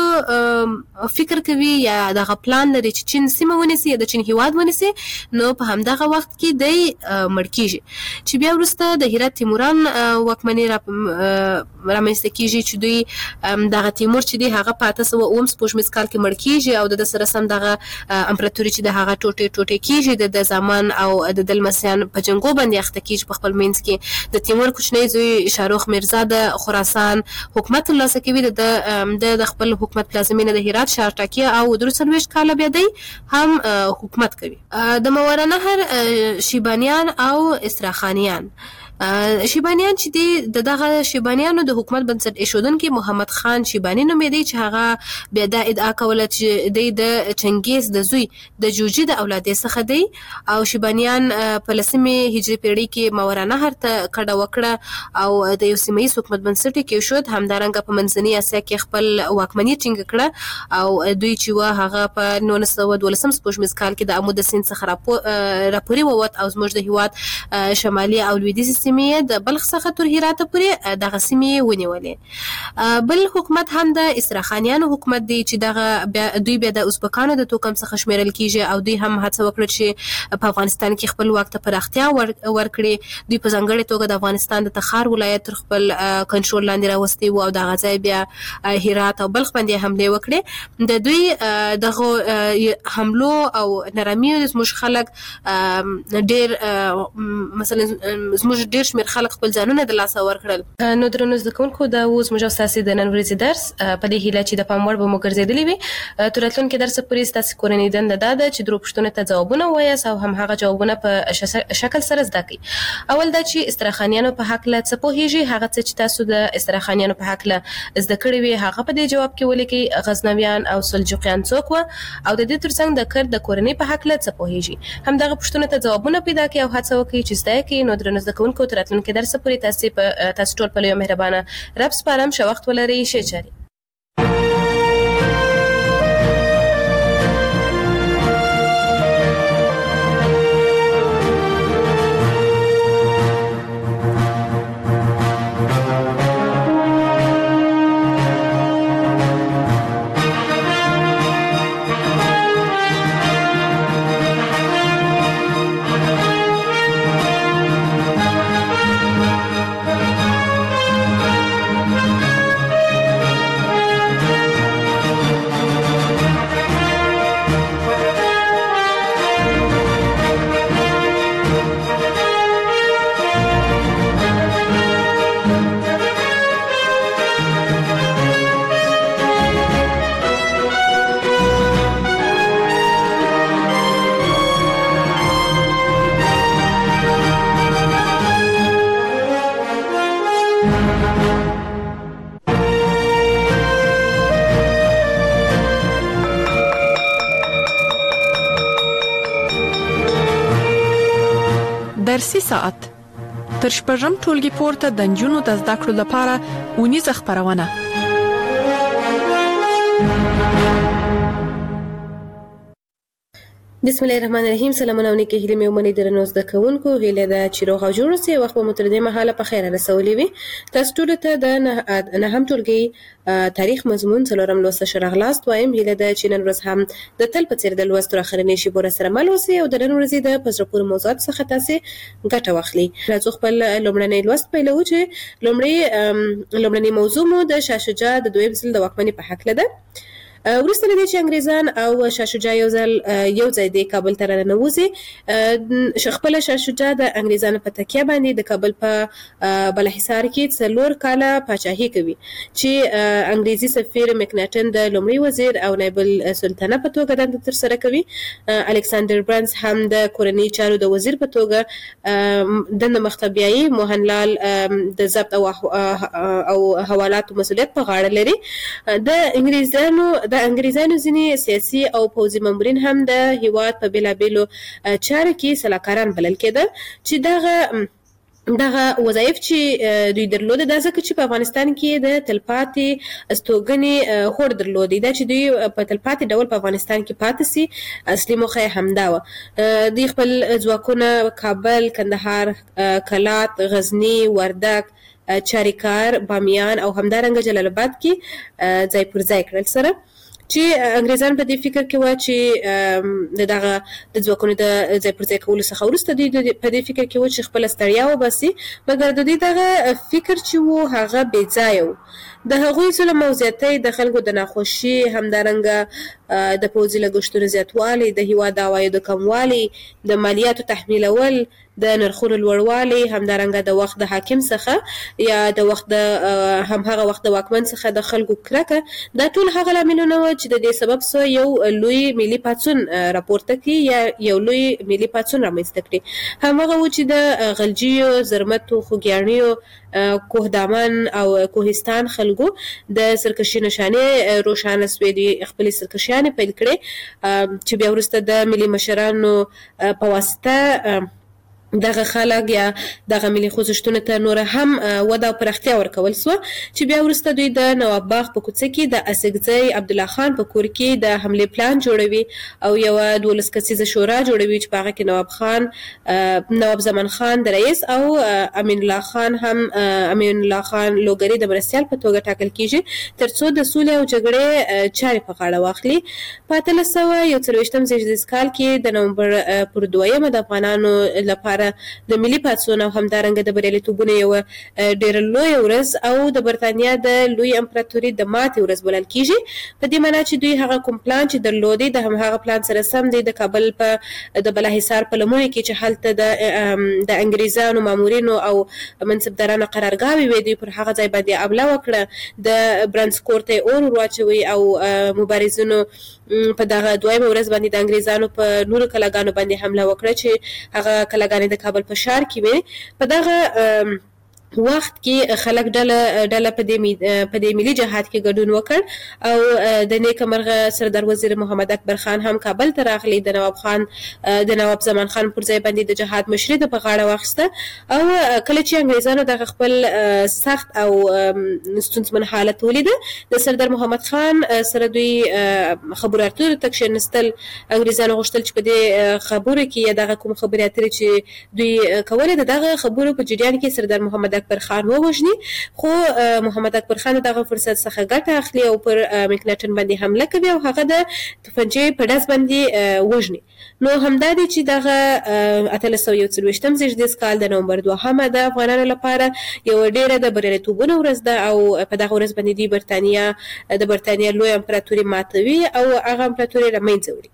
فکر کوي یا دغه پلان لري چې چین سیمه ونیسي یا د چین هیواد ونیسي، نو په همدغه وخت کې دی مړ کیږي چې بیا وروسته د هرات تیموران واکمني رامنځته کیږي چې دوی دغه تیمور چې دی هغه په اته سوه اووم سپوږمیز کال کې مړ کیږي او د ده سره سم دغه امپراتوري چې د هغه ټوټې ټوټې کیږي، د زمان او د ده لمسیان په جنګو باندې اخته کیږي. په خپل منځ کې د تیمور کوچنی زوی شاروخ میرزا د خراسان حکومت ترلاسه کوي، د د خپل حکومت پلازمینه د هرات ښار ټاکي او درې څلوېښت کاله بیا دی هم حکومت کوي. د ماوراءالنهر شیبانیان او استراخانیان شیبانیان چې دی د دغه شیبانیانو د حکومت بنسټ ایښودونکی محمد خان شیباني نومېدی چې هغه بیا دا ادعا کوله چې دی د چنګیز د زوی د جوجي د اولادې څخه دی او شیبانیان په لسمې هجري پیړۍ کې ماوراءالنهر ته کډه وکړه او د یو سیمه ییز حکومت بنسټ یې کېښود. همدارنګه په منځنۍ اسیا کې خپل واکمني ټینګه کړه او دوی چې وه هغه په نولس سوه دولسم سپوږمیز کال کې د امو د سیند څخه راپورې ووت او زموږ د هیواد شمالي او لویدیځې سیمې د بلخ څخه تر هراته پورې دغه سیمې ونیولې. بل حکومت هم د استراخانیانو حکومت دی چې دغه دوی بیا د ازبکانو د توکم څخه شمیرل کیږي او دوی هم هڅه وکړه چې په افغانستان کې خپل واک ته پراختیا ورکړي. دوی په ځانګړې توګه د افغانستان د تخار ولایت تر خپل کنټرول لاندې راوستی و او دغه ځای بیا هرات او بلخ باندې حملې وکړې. د دوی دغه حملو او نرمیو زموږ خلک ډېر مثلا زموږ ډېر شمېر خلک خپل ځانونه د لاسه ورکړل. نو درنو زده کوونکو دا اوس زموږ او ستاسې د نن ورځې درس په دې هیله چې د پام وړ به مو ګرځېدلی وي. تر راتلونکي درسه پورې ستاسې کورنۍ دنده دا ده چې درو پوښتنو ته ځوابونه ووایاست او همهغه جوابونه په شکل سره زده کړئ. اول دا چې استراخانیانو په هکله څه پوهېږي، هغه څه چې تاسو د استراخانیانو په هکله زده کړي وي هغه په دې جواب کې ولیکئ. غزنویان او سلجوقیان څوک وه او د دې ترڅنګ د کرد د کورنۍ په هکله څه پوهېږي. همدغه پوښتنو ته ځوابونه پیدا کړئ او هڅه وکړئ چې زده یې کړئ. نو درنو زده کوونکو تر راتلونکي درسه پورې تاسې په تاسو ټول په لویه مهربانه رب سپارم. ښه وخت ولرئ. ښې چارې. درسي ساعت تر شپږم ټولګي پورته د نجونو د زده کړو لپاره اونیزه خپرونه. بسم الله الرحمن الرحیم. سلامونه علیکم. هیله مې ومني درنو زده کوونکو هیله ده چې روغ او جوړ اوسئ. وخت مو تر دې مهاله په خیر رسولې وي. تاسو ټول ته د نهم ټولګي تاریخ مضمون څلورم لوست شرغلاست وایم. هیله ده چې نن ورځ هم د تل په څیر د لوست تر اخرنۍ شی بور سره مل اوسئ او د نن ورځې د پزرپور موضوعات څخه تاسو ګټه واخلئ. راځو خپل لومړنی لوست پیلو چې لومړی لومړنی موضوع مو د شاه شجاع د دویم ځل د واکمنۍ په حق لده. وروسته له دې چې انګریزان او شاه شجاع یو ځل یو ځای د کابل ته راننوځي، خپله شاه شجاع د انګریزانو په تکیه باندې د کابل په بالاحصار کې څلور کاله پاچاهي کوي چې انګریزي سفیر مکناټن د لومړي وزیر او نایب السلطنه په توګه دنده ترسره کوي. الکساندر برنس هم د کورنۍ چارو د وزیر په توګه دنده مخته بیایي. موهنلال د ضبط او او حوالاتو مسؤلیت په غاړه لري. د انګریزانو د انګریزانو ځینې سیاسي او پوځي مامورین هم د هیواد په بیلابیلو چارو کې سلاکاران بلل کېدل چې دغه دغه وظایف چې دوی درلوده دا ځکه چې په افغانستان کې د تلپاتې استوګنې هوډ درلودي، دا چې دوی په تلپاتې ډول په افغانستان کې پاتې سي. اصلي موخه یې همدا وه. دوی خپل ځواکونه کابل، کندهار، کلات، غزني، وردګ، چاریکار، بامیان او همدارنګه جلال آباد کې ځای پر ځای کړل سره چې انګریزان په دې فکر کې و چې دغه د ځواکونو د ځای پر ځای کولو څخه وروسته دوی په دې فکر کې و چې خپله ستړیا وباسي، مګر د دوی دغه فکر چې و هغه بې ځایه و. د هغوی ظلم او زیاتۍ، د خلکو د ناخوښي، همدارنګه د پوځي لګښتونو زیاتوالی، د هیواد د عوایدو کموالی، د مالیاتو تحمیلول، د نرخونو لوړوالی، همدارنګه د وخت د حاکم څخه یا د وخت د همهغه وخت د واکمن څخه د خلکو کرکه، دا ټول هغه لاملونه وو چې د دې سبب سره یو لوی ملي پاڅون راپورته کړي یا یو لوی ملي پاڅون رامنځته کړي. همهغه و چې د غلجیو، زرمتو، خوږیاڼیو، کوهدامن او کوهستان خلکو د سرکشي نشانې روښانه سوې دي. خپلې سرکشیانې پیل کړې چې بیا وروسته د ملي مشرانو په واسطه دغه خلک یا دغه ملي خوځښتونو ته نور هم وده او پراختیا ورکول سوه چې بیا وروسته دوی د نواب باغ په کوڅه کې د اسګزی عبدالله خان په کور کې د حملې پلان جوړوي او یوه دولس کسیزه شورا جوړوي چې په هغه کې نواب خان نواب زمان خان د رئیس او امین الله خان هم امین الله خان لوګری د مرستیال په توګه ټاکل کیږي تر څو د سولې او جګړې چارې په غاړه واخلي. په اتلس سوه یو څلوېښتم زیږدیز کال کې د نومبر پر دویمه د افغانانو لپاره د ملي پاڅون او همدارنګه د بریالیتوبونو یوه ډېره لویه ورځ او د برتانیا د لوی امپراتوري د ماتې ورځ بلل کیږي. په دې معنا چې دوی هغه کوم پلان چې درلودی د همهغه پلان سره سم دی د کابل په د بالاحصار په لمنو کې چې هلته د د انګریزانو مامورینو او منصبدارانو قرارګاوې وې، دوی پر هغه ځای باندې حمله وکړه، د برنس کور ته یې اور ور واچوي او مبارزینو په دغه دویمه ورځ باندې د انګریزانو په نورو کلاګانو باندې حمله وکړه چې هغه کلاګانې د کابل په ښار کې وې. په دغه وخت کې خلک ډله ډله په دې په دې ملي جهاد کې ګډون وکړ او د نیکه مرغه سردار وزیر محمد اکبر خان هم کابل ته راغلی. د نواب خان د نواب زمان خان پر ځای باندې د جهاد مشري د په غاړه واخیسته او کله چې انګریزانو دغه خپل سخت او ستونزمن حالت ولیده د سردار محمد خان سره دوی خبرو اترو ته کښېنستل. انګریزانو غوښتل چې په دې خبرو کې یا دغه کوم خبرې اترې چې دوی کولې د دغه خبرو په جریان کې سردار محمد اکبر خان ووژني، خو محمد اکبر خان دغه فرصت څخه ګټه اخلي او پر مکناټن باندې حمله کوي او هغه د توپنچې په ډز باندې وژني. نو همدا دی چې دغه اتلس سوه یو څلوېښتم زیږدیز کال د نومبر دوهمه د افغانانو لپاره یوه ډېره د بریالیتوبونو ورځ ده او په دغه ورځ باندې دوی برتانیا د برتانیا لوی امپراتوري ماتوي او هغه امپراتوري له منځه وړي.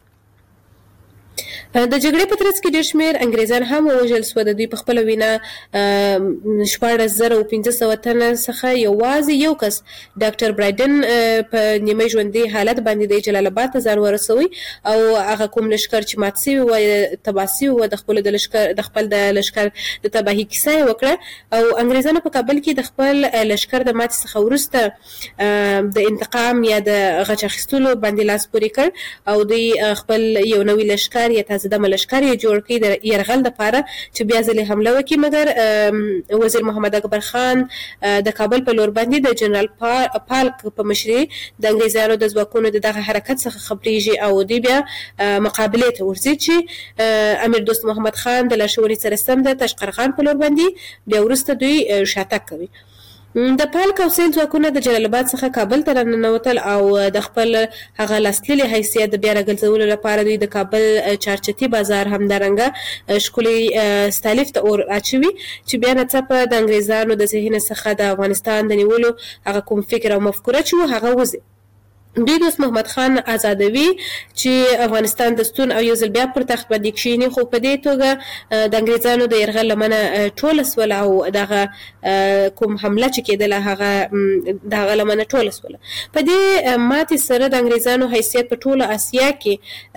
د جګړې په ترڅ کې ډېر شمېر انګریزان هم ووژل سوه. د دوی په خپله وینا شپاړس زره او پنځه سوه تنه څخه یوازې یو کس ډاکټر برایډن په نیمه ژوندي حالت باندې د جلال آباد ته ځان ورسوي او هغه کوم لښکر چې مات سوي وه تباه سوي وه د خپلو د لښکر د خپل د لښکر د تباهي کیسه یې وکړه او انګریزانو په کابل کې د خپل لښکر د ماتې څخه وروسته د انتقام یا د غچ اخیستلو باندې لاس پورې کړ او دوی خپل یو نوی لښکر لشکر یا تازه دمه لشکر یې جوړ کړي د یرغل دپاره چې بیا ځلې حمله وکړي، مګر وزیر محمد اکبر خان د کابل په لور باندې د جنرال پالک په مشرۍ د انګریزانو د ځواکونو د دغه حرکت څخه خبریږي او دوی بیا مقابلې ته ورځي چې امیر دوست محمد خان د لارښوونې سره سم د تاشقرغان په لور باندې بیا وروسته دوی شاتګ کوي. د پالک او سیل ځواکونه د جلال آباد څخه کابل ته راننوتل او د خپل هغه لاسلیلي حیثیت د بیا راګرځولو لپاره دوی د کابل چارچتي بازار همدارنګه ښکلي ستالیف ته اور اچوي چې بیا ناڅاپه د انګریزانو د ذهن څخه د افغانستان د نیولو هغه کوم فکر او مفکوره چې و هغه وځي. دوی دوست محمد خان آزادوي چې افغانستان د ستون او یو ځل بیا پر تخت باندې کښیني، خو په دې توګه د انګریزانو د یرغل لمنه ټوله سوله او دغه کوم حمله چې کېدله هغه د هغه لمنه ټوله سوله. په دې ماتې سره د انګریزانو حیثیت په ټوله اسیا کې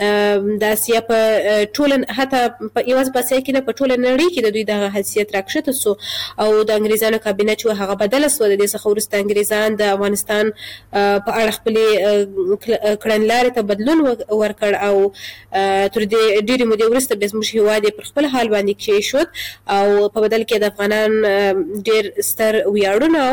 د اسیا په ټوله حتی یوازې په اسیا کې نه په ټوله نړۍ کې د دوی دغه حیثیت راکښته سو او د انګریزانو کابینه چې هغه بدله سوه. د دې څخه وروسته انګریزان د افغانستان په اړه خپلې کړنلارې ته بدلون ورکړ او تر دې ډېرې مودې وروسته بیا زموږ هېواد یې پر خپل حال باندې کېښود او په بدل کې د افغانان ډېر ستر ویاړونه او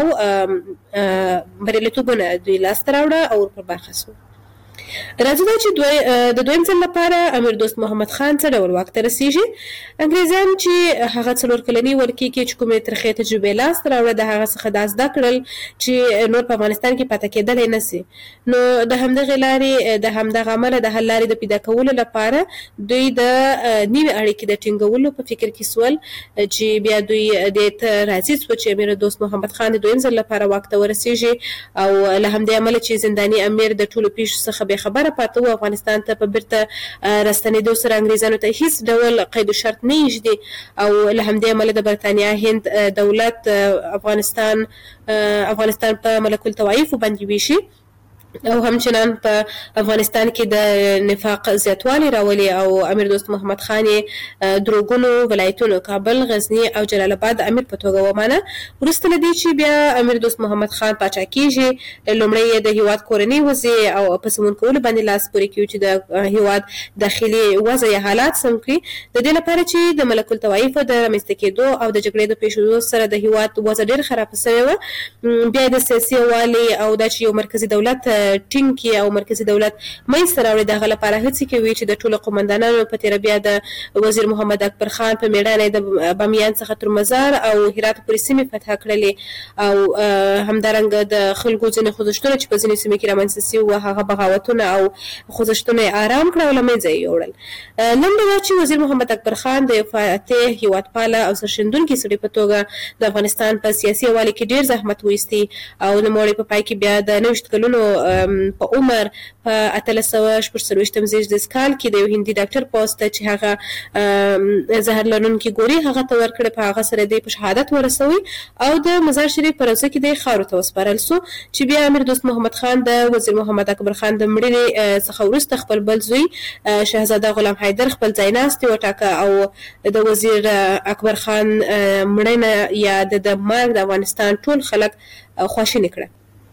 بریالیتوبونه دوی لاسته راوړه او ور په برخه سو. راځي دا چې د دویم ځل لپاره امیر دوست محمد خان څه ډول واک ته رسېږي. انګریزان چې هغه څلور کلني ولکې کې چې کومې ترخې تجربې لاسته راوړه د هغه څخه دا زده کړل چې نور په افغانستان کې پاتې کېدلی نه سي، نو د همدغې لارې د همدغه عمله د حل لارې د پیدا کولو لپاره دوی د نوې اړیکې د ټینګولو په فکر کې سول چې بیا دوی دې ته راضي سوه چې امیر دوست محمد خان د دویم ځل لپاره واک ته ورسېږي او له همدې امله چې زنداني امیر د ټولو پیښو څخه بې خبره پاته و، افغانستان ته په بیرته راستنېدو سره انګریزانو ته هیڅ ډول قید و شرط نه ایږدي او له همدې امله د برټانیا هند دولت افغانستان افغانستان په ملک الطوایفو باندې ویشي او همچنان په افغانستان کې د نفاق زیاتوالی راولي او امیر دوست محمد خان یې دروغونو ولایتونو کابل، غزني او جلال آباد د امیر په توګه ومانه. وروسته له دې چې بیا امیر دوست محمد خان پاچا کېږي، لومړی یې د هېواد کورنۍ وضع او په سمون کولو باندې لاس پورې کوي چې د هېواد داخلي وضع یا حالات سم کړي، د دې لپاره چې د ملک الطوایفو د رامنځته کېدو او د جګړې د پیښېدو سره د هېواد وضع ډېر خرابه سوې وه. بیا د سیاسي یووالي او دا چې یو مرکزي دولت ټینګ او مرکزي دولت منځته راوړي د هغه لپاره هڅې کوي چې د ټولو قومندانانو په تېره بیا د وزیر محمد اکبر خان په مېړانه د بامیان څخه تر مزار او هرات پورې سیمې فتح کړلې او همدارنګه د خلکو ځینې خوځښتونه چې په ځینې سیمې کې رامنځته سوي وو هغه بغاوتونه او خوځښتونه یې ارام کړه او له منځه یې یوړل. لنډه دا چې وزیر محمد اکبر خان د یو فاتح هېوادپاله او سرښندونکي سړي په توګه د افغانستان په سیاسي یووالي کې ډېر زحمت وایستی او نوموړی په پای کې بیا د نوېشت کلونو په عمر په اتلس سوه شپږ څلوېښتم زېږدیز کال کې د یو هندي ډاکټر پوسټ چې هغه زهر لرونکي ګولۍ هغه ته ورکړې، په هغه سره دی په شهادت ورسوي او د مزار شریف په روضه کې دی خاورو ته وسپارل سو چې بیا امیر دوست محمد خان د وزیر محمد اکبر خان د مړینې څخه وروسته خپل بل زوی شهزاده غلام حیدر خپل ځایناستي وټاکه او د وزیر اکبر خان مړینه یا د مرګ د افغانستان ټول خلک خواشیني کړه.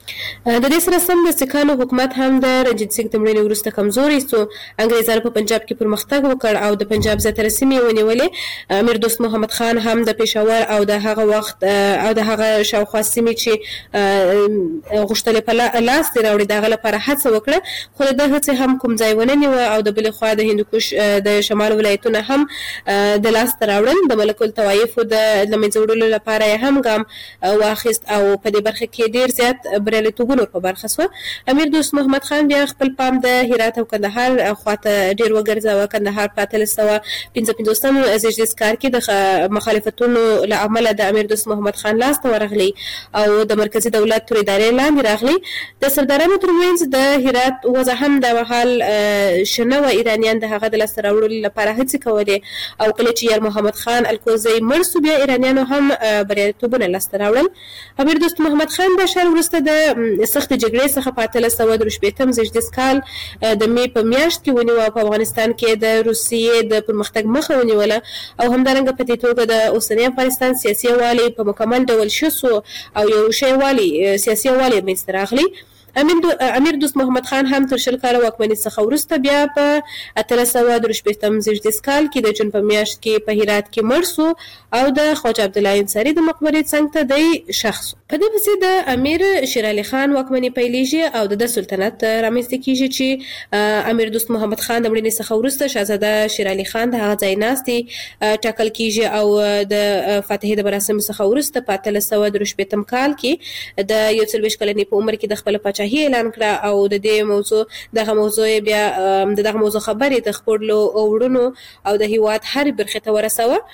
د دې سره سم د سکانو حکومت هم د رنجیت سنګ د مړینې وروسته کمزوری سو. انګریزانو په پنجاب کې پرمختګ وکړ او د پنجاب زیاتره سیمې ونیولې. امیر دوست محمد خان هم د پېښور او د هغه وخت او د هغه شاوخوا سیمې چې غوښتلې په لاس دې راوړي د هغه لپاره هڅه وکړه، خو د ده هڅې هم کوم ځای ونه نیوه او د بلې خوا د هندوکش د شمال ولایتونه هم د لاسته راوړل. د ملک الطوایفو د له منځه وړلو لپاره یې هم ګام واخیست او په دې برخه کې ډېر زیات بریالیتوبونو په برخه سوه. امیر دوست محمد خان بیا خپل پام د هرات او کندهار خواته ډېر وګرځاوه. کندهار په اتلس سوه پنځه پنځوسم زېږدیز کال کې د مخالفتونو له امله د امیر دوست محمد خان لاس ته ورغلی او د مرکزي دولت تر ادارې لاندې راغلی. د سردارانو ترمنځ د هرات وضع هم د مهال ښه نه وه. ایرانیان د هغه د لاسته راوړلو لپاره هڅې کولې او کله چې یار محمد خان الکوزی مړ سو بیا ایرانیانو هم بریالیتوبونه لاسته راوړل. امیر دوست محمد خان د شهر وروسته د سختې جګړې څخه په اتلس سوه درې شپېتم زېږدیز کال د مې په میاشت کې ونیوه. په افغانستان کې د روسیې د پرمختګ مخه ونیوله او همدارنګه په دې توګه د اوسني افغانستان سیاسي یووالی په مکمل ډول ښه سو او یو ښه یووالی سیاسي یووالی منځته راغلی. امیر دو امیر دوست محمد خان هم تر شل کاله واکمنۍ څخه وروسته بیا په اتلس سوه درې شپېتم زېږدیز کال کې د جون په میاشت کې په هرات کې مړ سو او د خواجه عبدالله انصاري د مقبرې څنګ ته دی ښخ سو. په دې پسې د امیر شیر علي خان واکمنۍ پیلېږي او د سلطنت رامنځته کېږي چې امیر دوست محمد خان د مړینې څخه وروسته شهزاده شیر علي خان د هغه ځای ناستې ټاکل کېږي او د فاتحې د مراسمو څخه وروسته په اتلس سوه درې شپېتم کال کې د یو څلوېښت کلنې په عمر کې د خپله پاچاهي اعلان کړه او د دې موضوع دغه موضوع بیا د دغه موضوع خبرې د خپلو وروڼو او د هیواد هرې برخې ته ورسوه.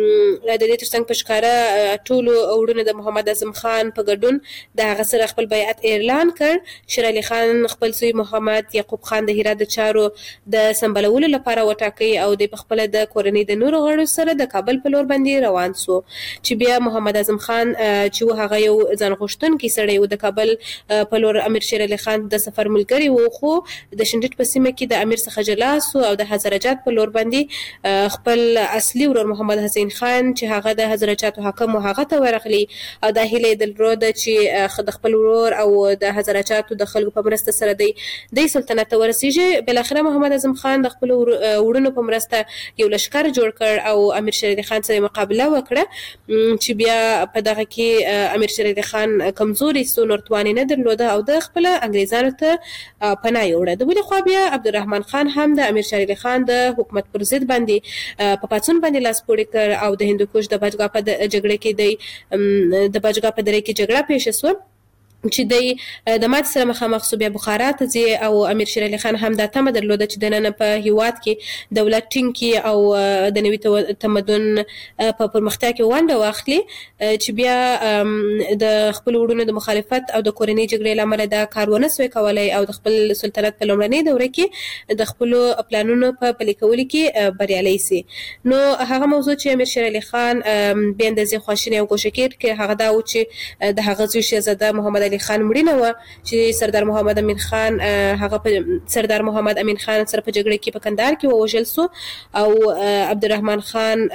د دې ترڅنګ په ښکاره ټولو وروڼو د محمد اعظم خان په ګډون د هغه سره خپل بیعت اعلان کړ. شیر علي خان خپل زوی محمد یعقوب خان د هرات د چارو د سمبالولو لپاره وټاکئ او د پخپله د کورنۍ د نورو غړو سره د کابل په لور باندې روان سو چې بیا محمد اعظم خان چې و هغه یو ځان غوښتونکی سړی و د کابل په لور امیر شیر علي خان د سفر ملګری و خو د شنډټ په سیمه کې د امیر څخه جلا سو او د هزاره په لور باندې خپل اصلي ورور محمد حسین خان چې هغه د هزاره حاکم و هغه ته ورغلی او دا هیله درلوده چې د خپل ورور او د هزاره د خلکو په مرسته سره دی د سلطنت ته ورسیږي. بالاخره محمد اعظم خان د خپل وروڼو په مرسته یو لښکر جوړ کړ او امیر شیر علي خان سره مقابله وکړه چې بیا په دغه کې امیر شیر علي خان کمزوري سو، نور توانې نه درلوده او د خپل انګریزانو ته پناه یوړه. د بلې خوا بیا عبدالرحمن خان هم د امیر شیر علي خان د حکومت پر ضد باندې په پاڅون باندې لاس پورې کړ او د هندوکش د باجګا په جګړه کې دی د باجګا په دره کې جګړه پیښه سوه چې دی د ماتې سره مخامخ سو. بیا بخارا ته ځي او امیر شیر علي خان هم دا تمه درلوده چې دننه په هیواد کې دولت ټینګ کړي او د نوي تمدن په پرمختیا کې ونډه واخلي چې بیا د خپل وروڼو د مخالفت او د کورنۍ جګړې له امله دا کار ونه سوی کولی او د خپل سلطنت په لومړنۍ دوره کې د خپلو پلانونو په پلي کولو کې بریالی سي. نو هغه موضوع چې امیر شیر علي خان بې اندازې خواشینی او ګوښه کېږي هغه دا و چې د هغه زوی شهزاده محمد علي خان مړینه وه چې سردار محمد امین خان هغه په سردار محمد امین خان سره په جګړه کې په کندهار کې ووژل سو او عبدالرحمن خان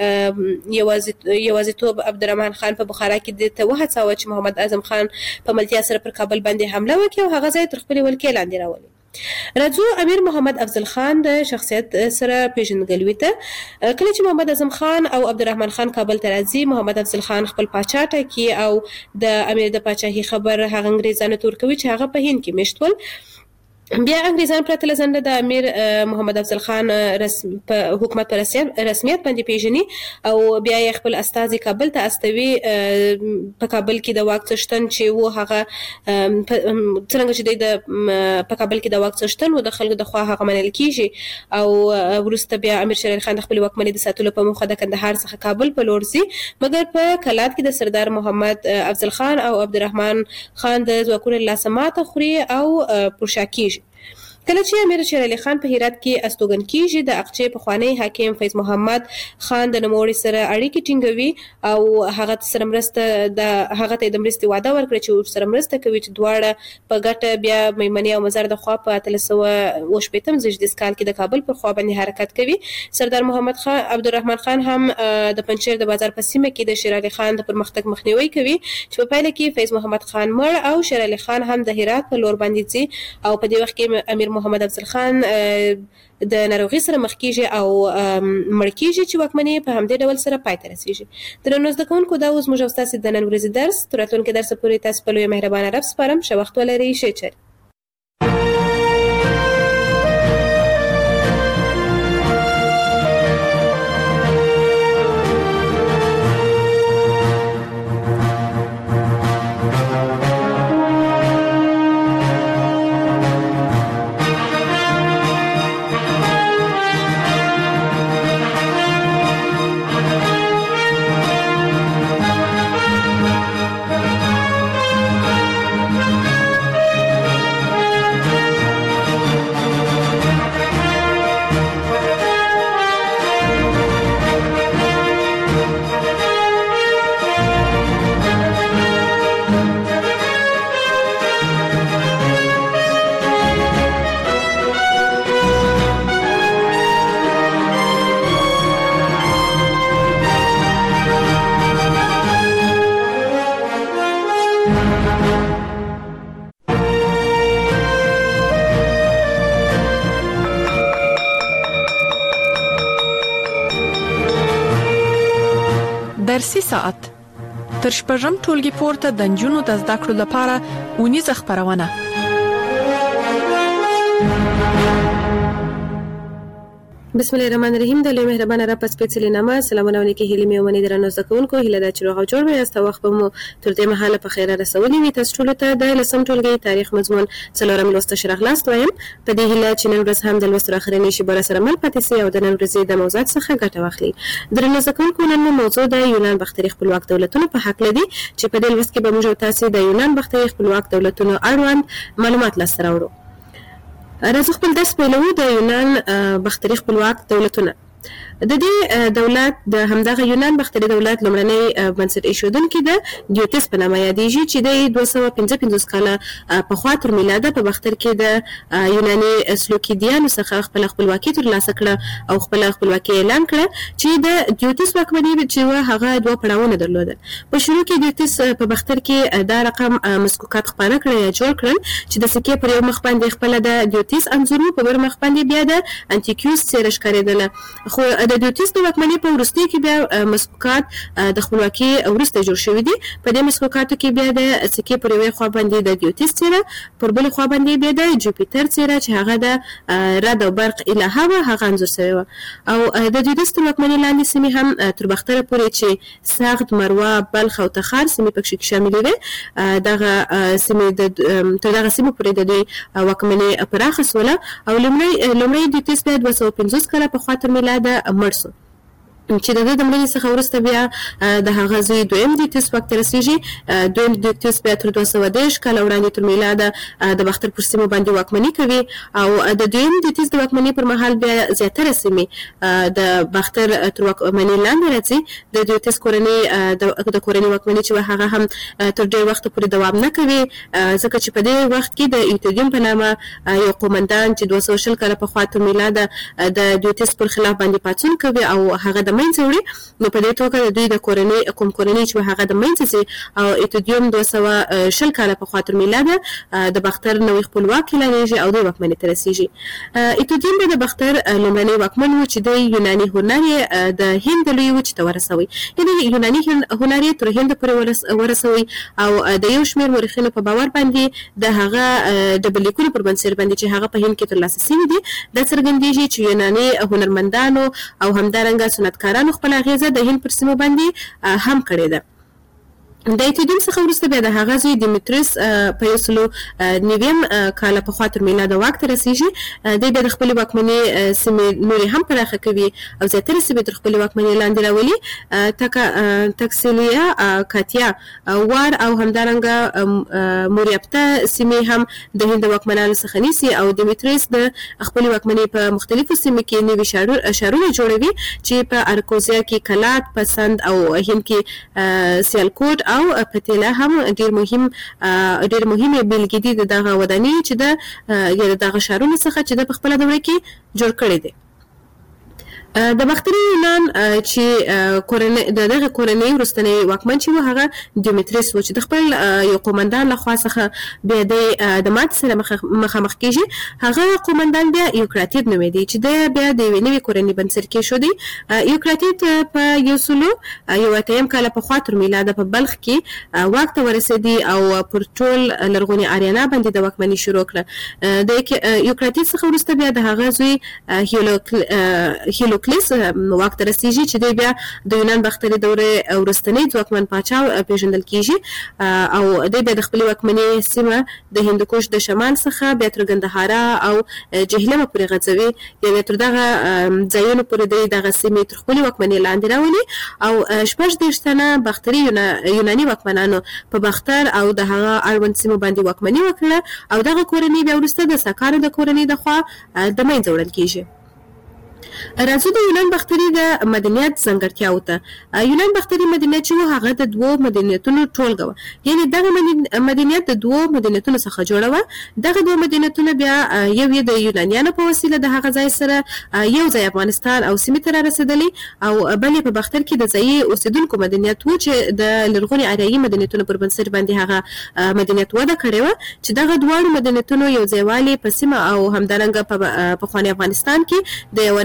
یوازیتوب عبدالرحمن خان په بخارا کې دې ته وهڅاوه چې محمد اعظم خان په ملتیا سره پر کابل باندې حمله وکړي او هغه ځای تر خپلې ولکې لاندې راولي. راځو امیر محمد افضل خان د شخصیت سره پیژندګلوي ته. کله چې محمد اعظم خان او عبدالرحمن خان کابل ته راځي محمد افضل خان خپل پاچا ټاکي او د امیر د پاچاهي خبر هغه انګریزانو ته ورکوي چې هغه په هند کې میشت ول. بیا انګریزان پرته له ځنډه د امیر محمد افضل خان رسم په حکومت پر رسمیت باندې پیژني او بیا یې خپل استازي کابل ته استوي. په کابل کې د واک څښتن چې و هغه څرنګه چې د په کابل کې د واک څښتن و د خلکو د خوا هغه منل کیږي او وروسته بیا امیر شیر علي خان د خپل واکمنۍ د ساتلو په موخه د کندهار څخه کابل په لور ځي، مګر په کلات کې د سردار محمد افضل خان او عبدالرحمن خان د ځواکونو له لاسه ماته خوري او پرشا کیږي. کله چې امیر شیر علي خان په هرات کې استوګن کیږي د اقچې پخوانی حاکم فیض محمد خان د نوموړي سره اړیکې ټینګوي او هغه سره مرسته د هغه ته د مرستې وعده ورکړي چې سره مرسته کوي چې دواړه په ګټه بیا میمنې او مزار د خوا په اتلس سوه اوه شپېتم زېږدیز کال کې د کابل پر خوا باندې حرکت کوي. سردار محمد خان عبدالرحمن خان هم د پنجشیر د بازار په سیمه کې د شیر علي خان د پرمختګ مخنیوي کوي چې په پایله کې فیض محمد خان مړ او شیر علي خان هم د هرات په لور باندې ځي او په دې وخت کې امیر محمد افضل خان د ناروغي سره مخ کیږي او مړ کیږي چې واکمنۍ په همدې ډول سره پای ته رسیږي. درنو زده کوونکو دا اوس موږ ستاسو د نن ورځې درس تر راتلونکي درس پورې تاسو په لوی مهربانه رب سپارم. ښه وخت ولرئ. ښه چر درسي ساعت تر شپږم ټولګي پورته د نجونو د زده کړو لپاره اونیزه خپرونه. بسم الله الرحمن الرحیم. د لوی مهربان رب سپیڅلې نامه سلامونه ونکي هلي مې ومني درنو زکونکو هله د چروغ جوړ وي است وخت به مو تر دې مهاله په خیره رسولې وي. تاسو ټول ته د لسم ټولګي تاریخ مضمون څلورم لوست شرح لاست وایم. په دې هله چې نن ورځ هم د لوست اخرنی شي بر سره مل پاتې سي او د نن ورځې د موضوعات څخه ګټه واخلي. درنو زکونکو نن موضوع د یونان بختري خپلواک دولتونو په حق لدی چې په دې لوست کې به موږ تاسو د یونان بختري خپلواک دولتونو اړوند معلومات لاسته راوړو. راځو خپل درس پیلوو د یونان بختري خپلواک دولتونه. د دې دولت د همدغه یونان بختري دولت لومړنی بنسټ ایښودونکی د دیوتس په نامه یادېږي چې د دوه سوه پنځه پنځوس کاله پخوا تر میلاده په بختر کې د یوناني سلوکیدیانو څخه خپل خپلواکي ترلاسه کړه او خپل خپلواکي اعلان کړه چې د دیوتس واکمني چې و هغه دوه پړاوونه درلودل. په شروع کې دیوتس په بختر کې دا رقم مسکوکات خپاره کړل یا جوړ کړل چې د سکې پر یو مخ باندې خپل د دیوتس انځور په بل مخ باندې بیا د انټیکیوس څیره ښکارېدله. خو د دیوتس د واکمنۍ په وروستي کې بیا مسکوکات د خپلواکي وروسته جوړ شوي دي. په دې مسکوکاتو کې بیا د سکې پر یوې خوا باندې د دیوتس څیره، پر بلې خوا باندې بیا د جوپیټر څیره چې هغه د رد او برق الهه وه هغه انځور شوی وه. او د دیوتس تر واکمنۍ لاندې سیمې هم تر بختره پورې چې سغد، مروه، بلخ او تخار سیمې پکې شاملې وې، دغه سیمې تر دغه سیمو پورې د دوی واکمنۍ پراخه سوله. او لومړی دیوتس بیا دوه سوه پنځوس کاله پخوا تر میلاده مړ شو چې د د مړینې څخه وروسته بیا د هغه زوی دویم دیوتس واک ته رسېږي. دویم دیوتس بیا تر دوه سوه دېرش کاله وړاندې تر میلاده د بختر پر سیمو باندې واکمني کوي. او د دویم دیوتس د واکمنۍ پر مهال بیا زیاتره سیمې د بختر تر واکمنۍ لاندې راځي. د دیوتس کورنۍ د کورنۍ واکمني چې هغه هم تر ډېر وخت پورې دوام نه کوي، ځکه چې په دې وخت کې د ایتودیم په نامه یو قومندان چې دوه سوه شل کاله پخوا تر میلاده د دیوتس پر خلاف باندې پاڅون کوي او هغه د منځ وړي. نو په دې توګه د دوی د کورنۍ کوم کورنۍ چې هغه د منځ سي او ایتودیم دوه سوه شل کاله پخوا تر میلاده د بختر نوې خپلواک اعلانېږي او د واکمنۍ ته رسېږي. ایتودیم د بختر لومړنی واکمن و چې د یوناني هنر یې د هند لوی وچې ته ورسوي، یعنې یوناني هنر یې تر هند پورې ورسوي. او د یو شمېر مورخینو په باور باندې د هغه د بلیکونو پر بنسټ باندې چې هغه په هند کې ترلاسه شوي دي دا څرګندېږي چې یوناني هنرمندانو او همدارنګه صنعتکارانو خپل اغیزه د هند پر سیمو باندې هم کړې ده. د ایتودیم څخه وروسته بیا د هغه زوی دیمیتریوس په یو سلو نویم کاله پخوا تر میلاده واک ته رسېږي. دی بیا د خپلې واکمنۍ سیمې نورې هم پراخه کوي او زیاتره سیمې تر خپلې واکمنۍ لاندې راولي. تکسیلیا، کاتیا، وار او همدارنګه موریپته سیمې هم د هند واکمنانو څخه نیسي. او دیمیتریوس د خپلې واکمنۍ په مختلفو سیمو کې نوي ښارونه جوړوي چې په ارکوزیا کې کلات، په سند او هند کې سیالکوټ او پتیلا هم ډیر مهم ډیر مهمه بیلګې دي د دغه ودانۍ چې د یا دغه ښارونو څخه چې د خپل دوره کې جوړ کړي دي. د بختري یونان چې کورنۍ د دغه کورنۍ وروستنی واکمن چې و هغه دیمیتریوس و چې د خپل یو قومندان لخوا څخه بیا د ماتې سره مخامخ کېږي. هغه قومندان بیا یوکراتید نومېدی چې د بیا د یوې نوې کورنۍ بنسټ کېښودی. یوکراتید په یو سلو یو اتیم کاله پخوا تر میلاده په بلخ کې واک ته ورسېدی او پر ټول لرغوني آریانا باندې د واکمني شروع کړه. د یوکراتید څخه وروسته بیا د هغه زوی هیلو کلیس واک ته رسېږي چې دی بیا د یونان بختري دورې وروستنی ځواکمن پاچا پیژندل کېږي. او دی بیا د خپلې واکمنۍ سیمه د هندوکش د شمال څخه بیا تر ګندهارا او جهلمه پورې غځوي، یعنې تر دغه ځایونو پورې دی دغه سیمې تر خپلې واکمنۍ لاندې راولي. او شپږ دېرش تنه بختري یوناني واکمنانو په بختر او د هغه اړوند سیمو باندې واکمني وکړه او دغه کورنۍ بیا وروسته د ساکانو د کورنۍ د خوا د منځه وړل کېږي. راځو د یونان بختري د مدنیت ځانګړتیاو ته. یونان بختري مدنیت چې و هغه د دوو مدنیتونو ټولګه وه، یعنې دغه مدنیت د دوو مدنیتونو څخه جوړه وه. دغه دوه مدنیتونه بیا یو یې د یونانیانو په وسیله د هغه ځای سره یو ځای افغانستان او سیمې ته رارسېدلی، او بل یې په بختر کې د ځایي اوسېدونکو مدنیت و چې د لرغوني اریایي مدنیتونو پر بنسټ باندې هغه مدنیت وده کړې وه چې دغه دواړو مدنیتونو یو ځایوالی په سیمه او همدارنګه په پخواني افغانستان کې د یوه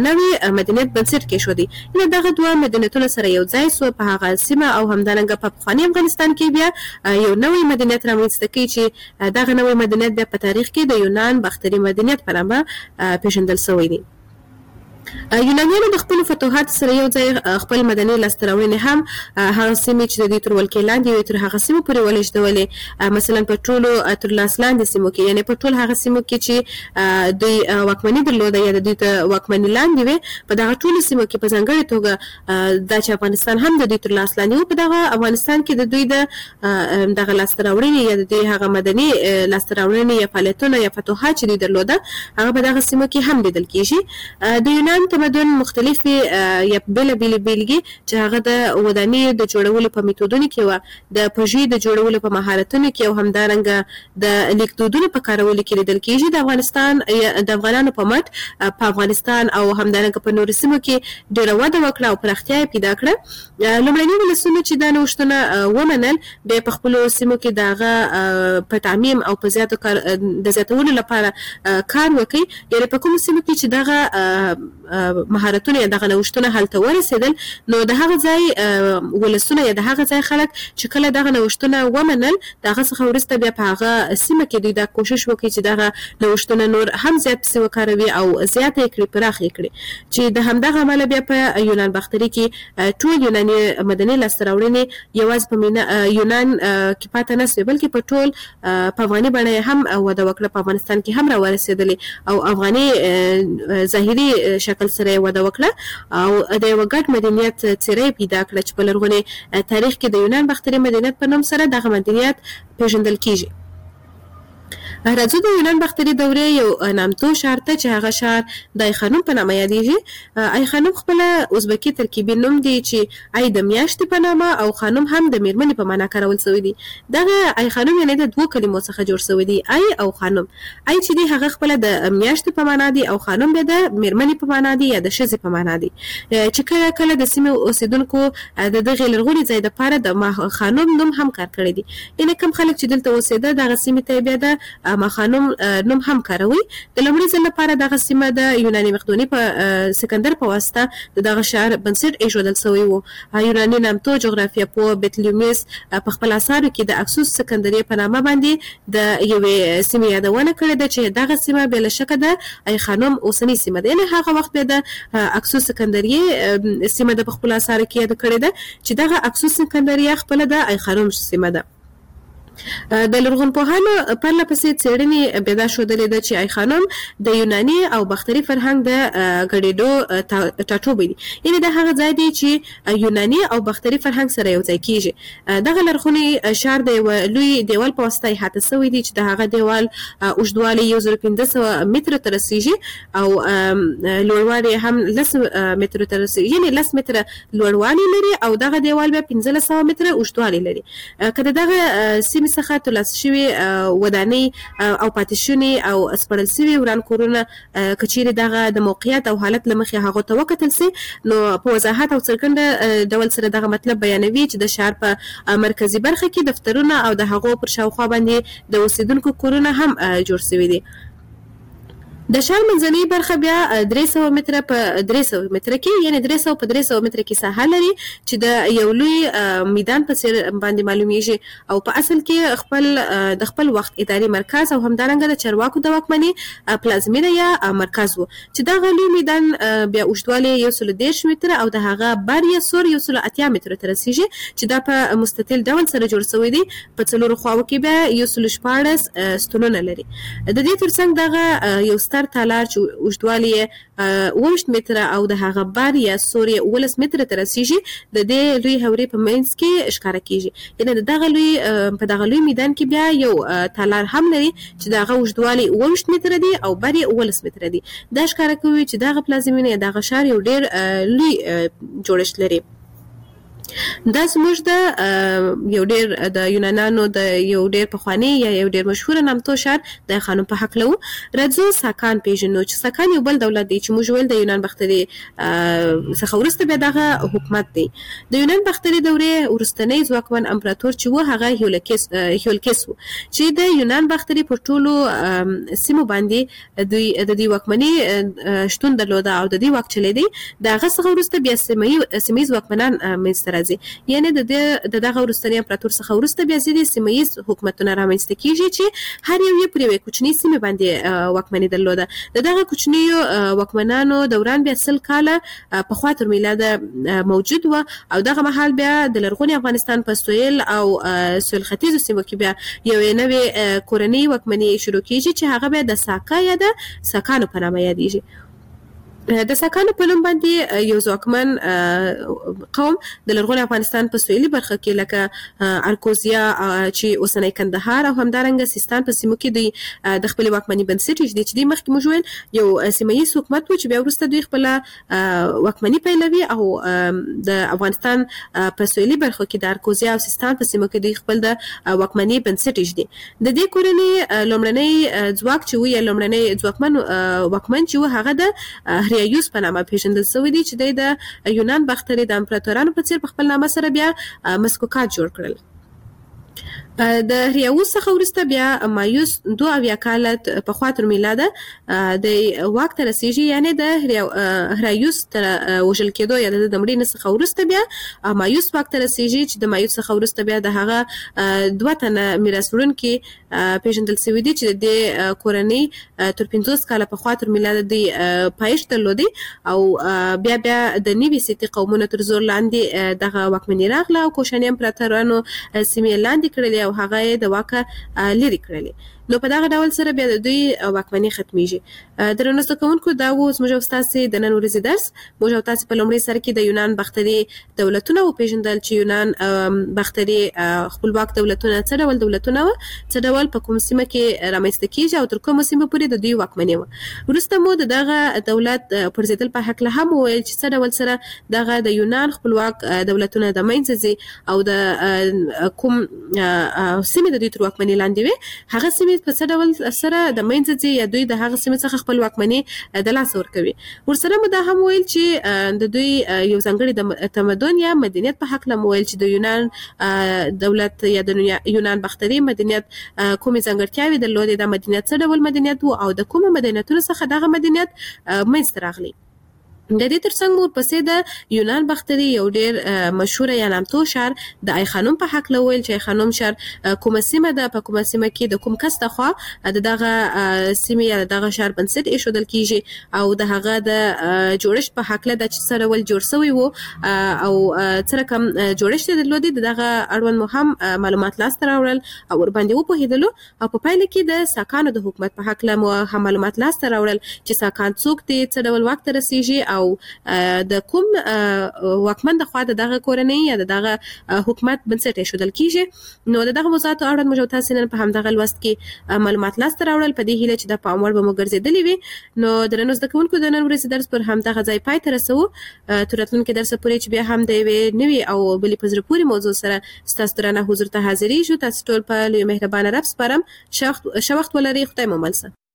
نوې مدنیت بنسټ کېښودی. نو دغه دوه مدنیتونه سره یو ځای سو په هغه سیمه او همدارنګه په پخواني افغانستان کې بیا یو نوې مدنیت رامنځته کوي چې دغه نوې مدنیت بیا په تاریخ کې د یونان باختري مدنیت په نامه پیژندل شوی دی. یونانیانو د خپل فتوحات سره یو ځای خپل مدني لاسته راوړنې هم هغه سیمې چې د دوی تر ولکې لاندې وي تر هغه سیمو پورې ولېږدولې. مثلا په ټولو تر لاس لاندې سیمو کې یعنې په ټول هغه سیمو کې چې دوی واکمني درلوده یا د دوی ته واکمني لاندې وي په دغه ټولو سیمو کې په ځانګړې توګه دا چې افغانستان هم د دوی تر لاس لاندې و په دغه افغانستان کې د دوی د دغه لاسته راوړنې یا د دوی هغه مدني لاسته راوړنې یا فعالیتونه یا فتوحات چې دوی درلوده هغه په دغه سیمو کې هم لیدل کېږي. د یونان تمدن مختلفې یا بېلابېلې بېلګې چې هغه د ودانیو د جوړولو په میتودونو کې وه، د پژې د جوړولو په مهارتونو کې او همدارنګه د لیکدودونو په کارولو کې لیدل کېږي. د افغانستان د افغانانو په مټ په افغانستان او همدارنګه په نورو سیمو کې ډېره وده وکړه او پراختیا یې پیدا کړه. لومړني ولسونه چې دا نوښتونه ومنل بیا په خپلو سیمو کې د هغه په تعمیم او په زیاتو کار د زیاتولو لپاره کار وکړي. یعنې په کومو سیمو کې چې دغه مهارتونه یا دغه نوښتونه هلته ورسېدل نو د هغه ځای ولسونه یا د هغه ځای خلک چې کله دغه نوښتونه ومنل د هغه څخه وروسته بیا په هغه سیمه کې دوی دا کوشش وکړي چې دغه نوښتونه نور هم زیات پسې وکاروي او زیاته یې کړي پراخ یې کړي چې د همدغه امله بیا په یونان باختري کې ټول یوناني مدني لاسته راوړنې یوازې په یونان کې پاتې نه سوې بلکې په ټول په افغاني بڼه یې هم وده وکړه، په افغانستان کې هم راورسېدلې او افغاني ظاهري شکل سره وده وکړه او د یو ګډ مدنیت څېره پیدا کړه چې په لرغوني تاریخ کې د یونان باختري مدنیت په نوم سره دغه مدنیت پیژندل کیږي. راځو د یونان باختري دورې یو نامتو ښار ته چې هغه ښار د ای خانوم په نامه یادېږي. ای خانوم خپله ازبکي ترکیبي نوم دی چې ای د میاشتې په نامه او خانوم هم د میرمنې په معنا کارول شوی دی. دغه ای خانوم یعنې د دوو کلمو څخه جوړ شوی دی، ای او خانوم. ای چې دی هغه خپله د میاشتې په معنا دی او خانوم بیا د میرمنې په معنا دی یا د ښځې په معنا دی چې کله کله د سیمې اوسېدونکو د دغې لرغوني ځای دپاره د خانوم نوم هم کار کړی دی. یعنې کوم خلک چې دلته اوسېده دغه سیمې ته بیا د ماخانوم نوم هم کاروي. د لومړي ځل لپاره دغه سیمه د یوناني مقدوني په سکندر په واسطه د دغه ښار بنسټ ایښودل شوی و. یوناني نامتو جغرافیه پوه بطلیموس په خپل اثارو کې د اکسوس سکندریې په نامه باندې د یوې سیمې یادونه کړې ده چې دغه سیمه بې له شکه د ای خانوم اوسنۍ سیمه ده. یعنې هغه وخت بیا د اکسوس سکندریې سیمه د په خپلو اثارو کې یاده کړې ده چې دغه اکسوس سکندریه خپله د ای خانوم سیمه ده. د لرغونپوهانو پرله پسې څېړنې بیا دا ښودلې ده چې ای خانوم د یوناني او باختري فرهنګ د ګډېدو ټاټوبی دی. یعنې دا هغه ځای دی چې یوناني او باختري فرهنګ سره یو ځای کېږي. دغه لرغونی ښار د یوه لوی دیوال په واسطه احاطه شوی دی چې د هغه دیوال اوږدوالی یو زر پنځه سوه مترو ته رسېږي او لوړوالی هم لس مترو ته رسېږي، یعنې لس متره لوړوالی لري او دغه دیوال بیا پنځلس سوه متره اوږدوالی لري. که د دغه سیمې څخه ترلاسه شوي ودانۍ او پاتې شونې او سپړل شوي وران کورونه که چیرې دغه د موقعیت او حالت له مخې هغو ته وکتل سي نو په وضاحت او څرګنده ډول سره دغه مطلب بیانوي چې د ښار په مرکزي برخه کې دفترونه او د هغو پر شاوخوا باندې د اوسېدونکو کورونه هم جوړ شوي دي. د ښار منځنۍ برخه بیا درې سوه متره په درې سوه متره کې یعنې درې سوه په درې سوه متره کې ساحه لري چې د یو لوی میدان په څېر باندې معلومیږي او په اصل کې خپل د خپل وخت اداري مرکز او همدارنګه د چارواکو د واکمنۍ پلازمینه یا مرکز و چې دغه لوی میدان بیا اوږدوالی یو سلو دېرش متره او د هغه بر یا سور یو سلو اتیا مترو ته رسېږي چې دا په مستطیل ډول سره جوړ شوی دی. په څلورو خواوو کې بیا یو سلو شپاړس ستونونه لري. د دې ترڅنګ دغه یو ستر تالار چې اوږدوالی یې اوویشت متره او د هغه بر یا سور یې اوولس متره ته رسېږي د دې لوی هورې په منځ کې ښکاره کېږي. یعنې د دغه لوی په دغه لوی میدان کې بیا یو تالار هم لري چې د هغه اوږدوالی اوویشت متره دی او بر یې اوولس متره دی. دا ښکاره کوي چې دغه پلازمینه یا دغه ښار یو ډېر لوی جوړښت لري. دا زموږ د یو ډیر د یونانانو د یو ډیر پخوانی یا یو ډیر مشهور نامتو شعر د خانم په حق لو راځو ساکان پیژنو چې ساکان یو بل دولت دی چې موږ ول د یونان باختري څخه ورسته به دغه حکومت دی د یونان باختري دورې ورستنی ځواکمن امپراتور چې و هغه هیولکس هیولکس چې د یونان باختري په ټولو سیمو باندې د د دې واکمنۍ شتون درلوده او د دې واک چلې دی دغه څخه ورسته بیا سیمې سیمې ځواکمنان منځته راځي یعنی د د دغه ورستنی امپراتور څخه ورسته بیا ځینې سیمې حکومتونه رامنځته کیږي چې هر یو یې پر یوې کوچنۍ سیمې باندې واکمني درلوده د دغه کوچنیو واکمنانو دوران بیا سل کاله په خوا تر میلاد موجود و او دغه مهال بیا د لرغوني افغانستان په سویل او سویل ختیځو سیمو کې بیا یو نوې کورنۍ واکمني شروع کیږي چې هغه بیا د ساکا یا د ساکانو په نامه یادیږي د ساکانو په نوم باندې یو ځواکمن قوم د لرغوني افغانستان په سویلي برخه کې لکه ارکوزیا چې اوسنۍ کندهار او همدارنګه سیستان په سیمو کې د د خپل واکمنۍ بنسټ ایښودي چې د مخکې موږ ویل یو سیمایي حکومت و چې بیا وروسته دوی خپل واکمنۍ پیلوي او د افغانستان په سویلي برخه کې د ارکوزیا او سیستان په سیمو کې دوی خپل د واکمنۍ بنسټ ایښودي د دې کورنۍ لومړنۍ ځواک چې وی لومړنۍ ځواکمن واکمن چې و هغه د ریایوس په نامه پیژندل شوی دی چې د یونان باختري د امپراتورانو په څیر په خپل نامه سره بیا مسکوکات جوړ کړل د ریاوس څخه ورسته بیا مایوس دوه اویا کاله په خوا تر میلاد د واک ته رسیږي یعنی د ریاوس تر وژل کېدو یا د مړینې څخه ورسته بیا مایوس واک ته رسیږي چې د مایوس څخه ورسته بیا د هغه دوه تنه میراث وړونکي پیژندل شوي دي چې د کورنۍ تر پنځوس کاله په خوا تر میلاد د پایښت درلودي او بیا بیا د نیوي سیتي قومونو تر زور لاندې دغه واکمني راغله او کوشاني امپراتورانو سیمې لاندې کړلې او هغه د واکه لري کړلې نو په دغه ډول سره بیا د دوی واکمنۍ ختمیږي درنو زده کوونکو دا و زموږ ستاسو د نن ورځې درس موږ تاسو په لومړي سر کې د یونان باختري دولتونه وپیژندل چې یونان باختري خپلواک دولتونه څه ډول دولتونه و څه ډول په کوم سیمه کې رامنځته کیږي او تر کومه سیمه پورې د دوی واکمنۍ و وروسته مو دغه دولت پرځیدل په حق له هم ویل چې څه ډول سره دغه د یونان خپلواک دولتونه د منځ او د کوم سیمه د دوی تر واکمنۍ لاندې وي هغه سیمه په څه ډول سره د منځ یا دوی د هغه سیمه څخه خپل واکمنۍ د لاس ورکوي ورسره مو دا هم ویل چې د دوی یو ځانګړي د تمدن یا مدنیت په حق لم ویل چې د یونان دولت یا د یونان باختري مدنیت کومې ځانګړتیاوې درلودې د مدنیت څه ډول مدنیت او د کومه مدنیتونو څخه دغه مدنیت منځته راغلی د دې ترڅنګ مو پسې د یونان باختري یو ډیر مشهور یا نامتو شعر د آی خانم په حق لویل چې خانم شعر کومه سیمه ده په کومه سیمه کې د کوم کس ته خو د دغه سیمه یا دغه شعر بنسټ ایښودل کیږي او د هغه د جوړښت په حق له د چې سره ول جوړ شوی وو او سره کوم جوړښت درلودي دغه اړوند مهم معلومات لاس ته راوړل او ور باندې وپوهیدلو او په پایله کې د ساکانو د حکومت په حق له هم معلومات لاس ته راوړل چې ساکان څوک دي څه ډول وخت رسیږي او د کوم واکمن د خوا دغه کورنۍ یا دغه حکومت بنسټ ایښودل کیږي نو دغه موضوعات اړوند موږ تاسو نن په همدغه لوست کې معلومات لاس ته راوړل په دې هیله چې د پام وړ به مو ګرځېدلې وي نو درنو زده کوونکو د نن ورځې درس پر همدغه ځای پای ته رسوو تر راتلونکي درس پورې چې بیا هم د یوې نوې او بلې په زړه پورې موضوع سره ستاسو درانه حضور ته حاضرېږو تاسو ټول په لوی مهربانه رب سپارم ښه وخت ولرئ خدای مو مل شه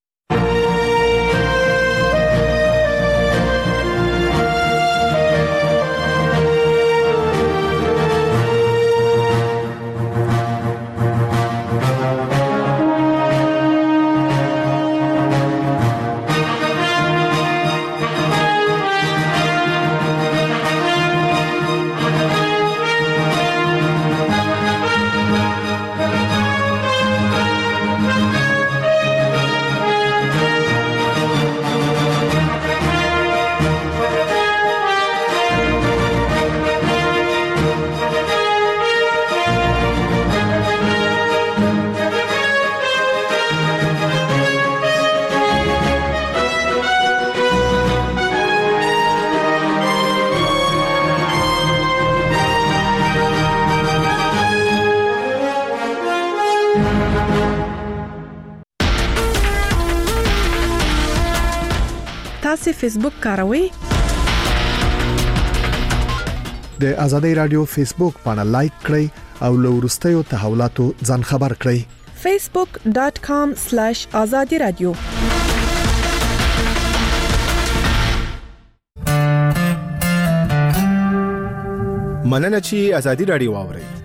تاسو فیسبوک کاروئ د ازادي رادیو فیسبوک باندې لایک کړئ او له ورستیو تحولاتو ځان خبر کړئ facebook dot com slash azadi radio. مننه چې ازادي رادیو واورئ.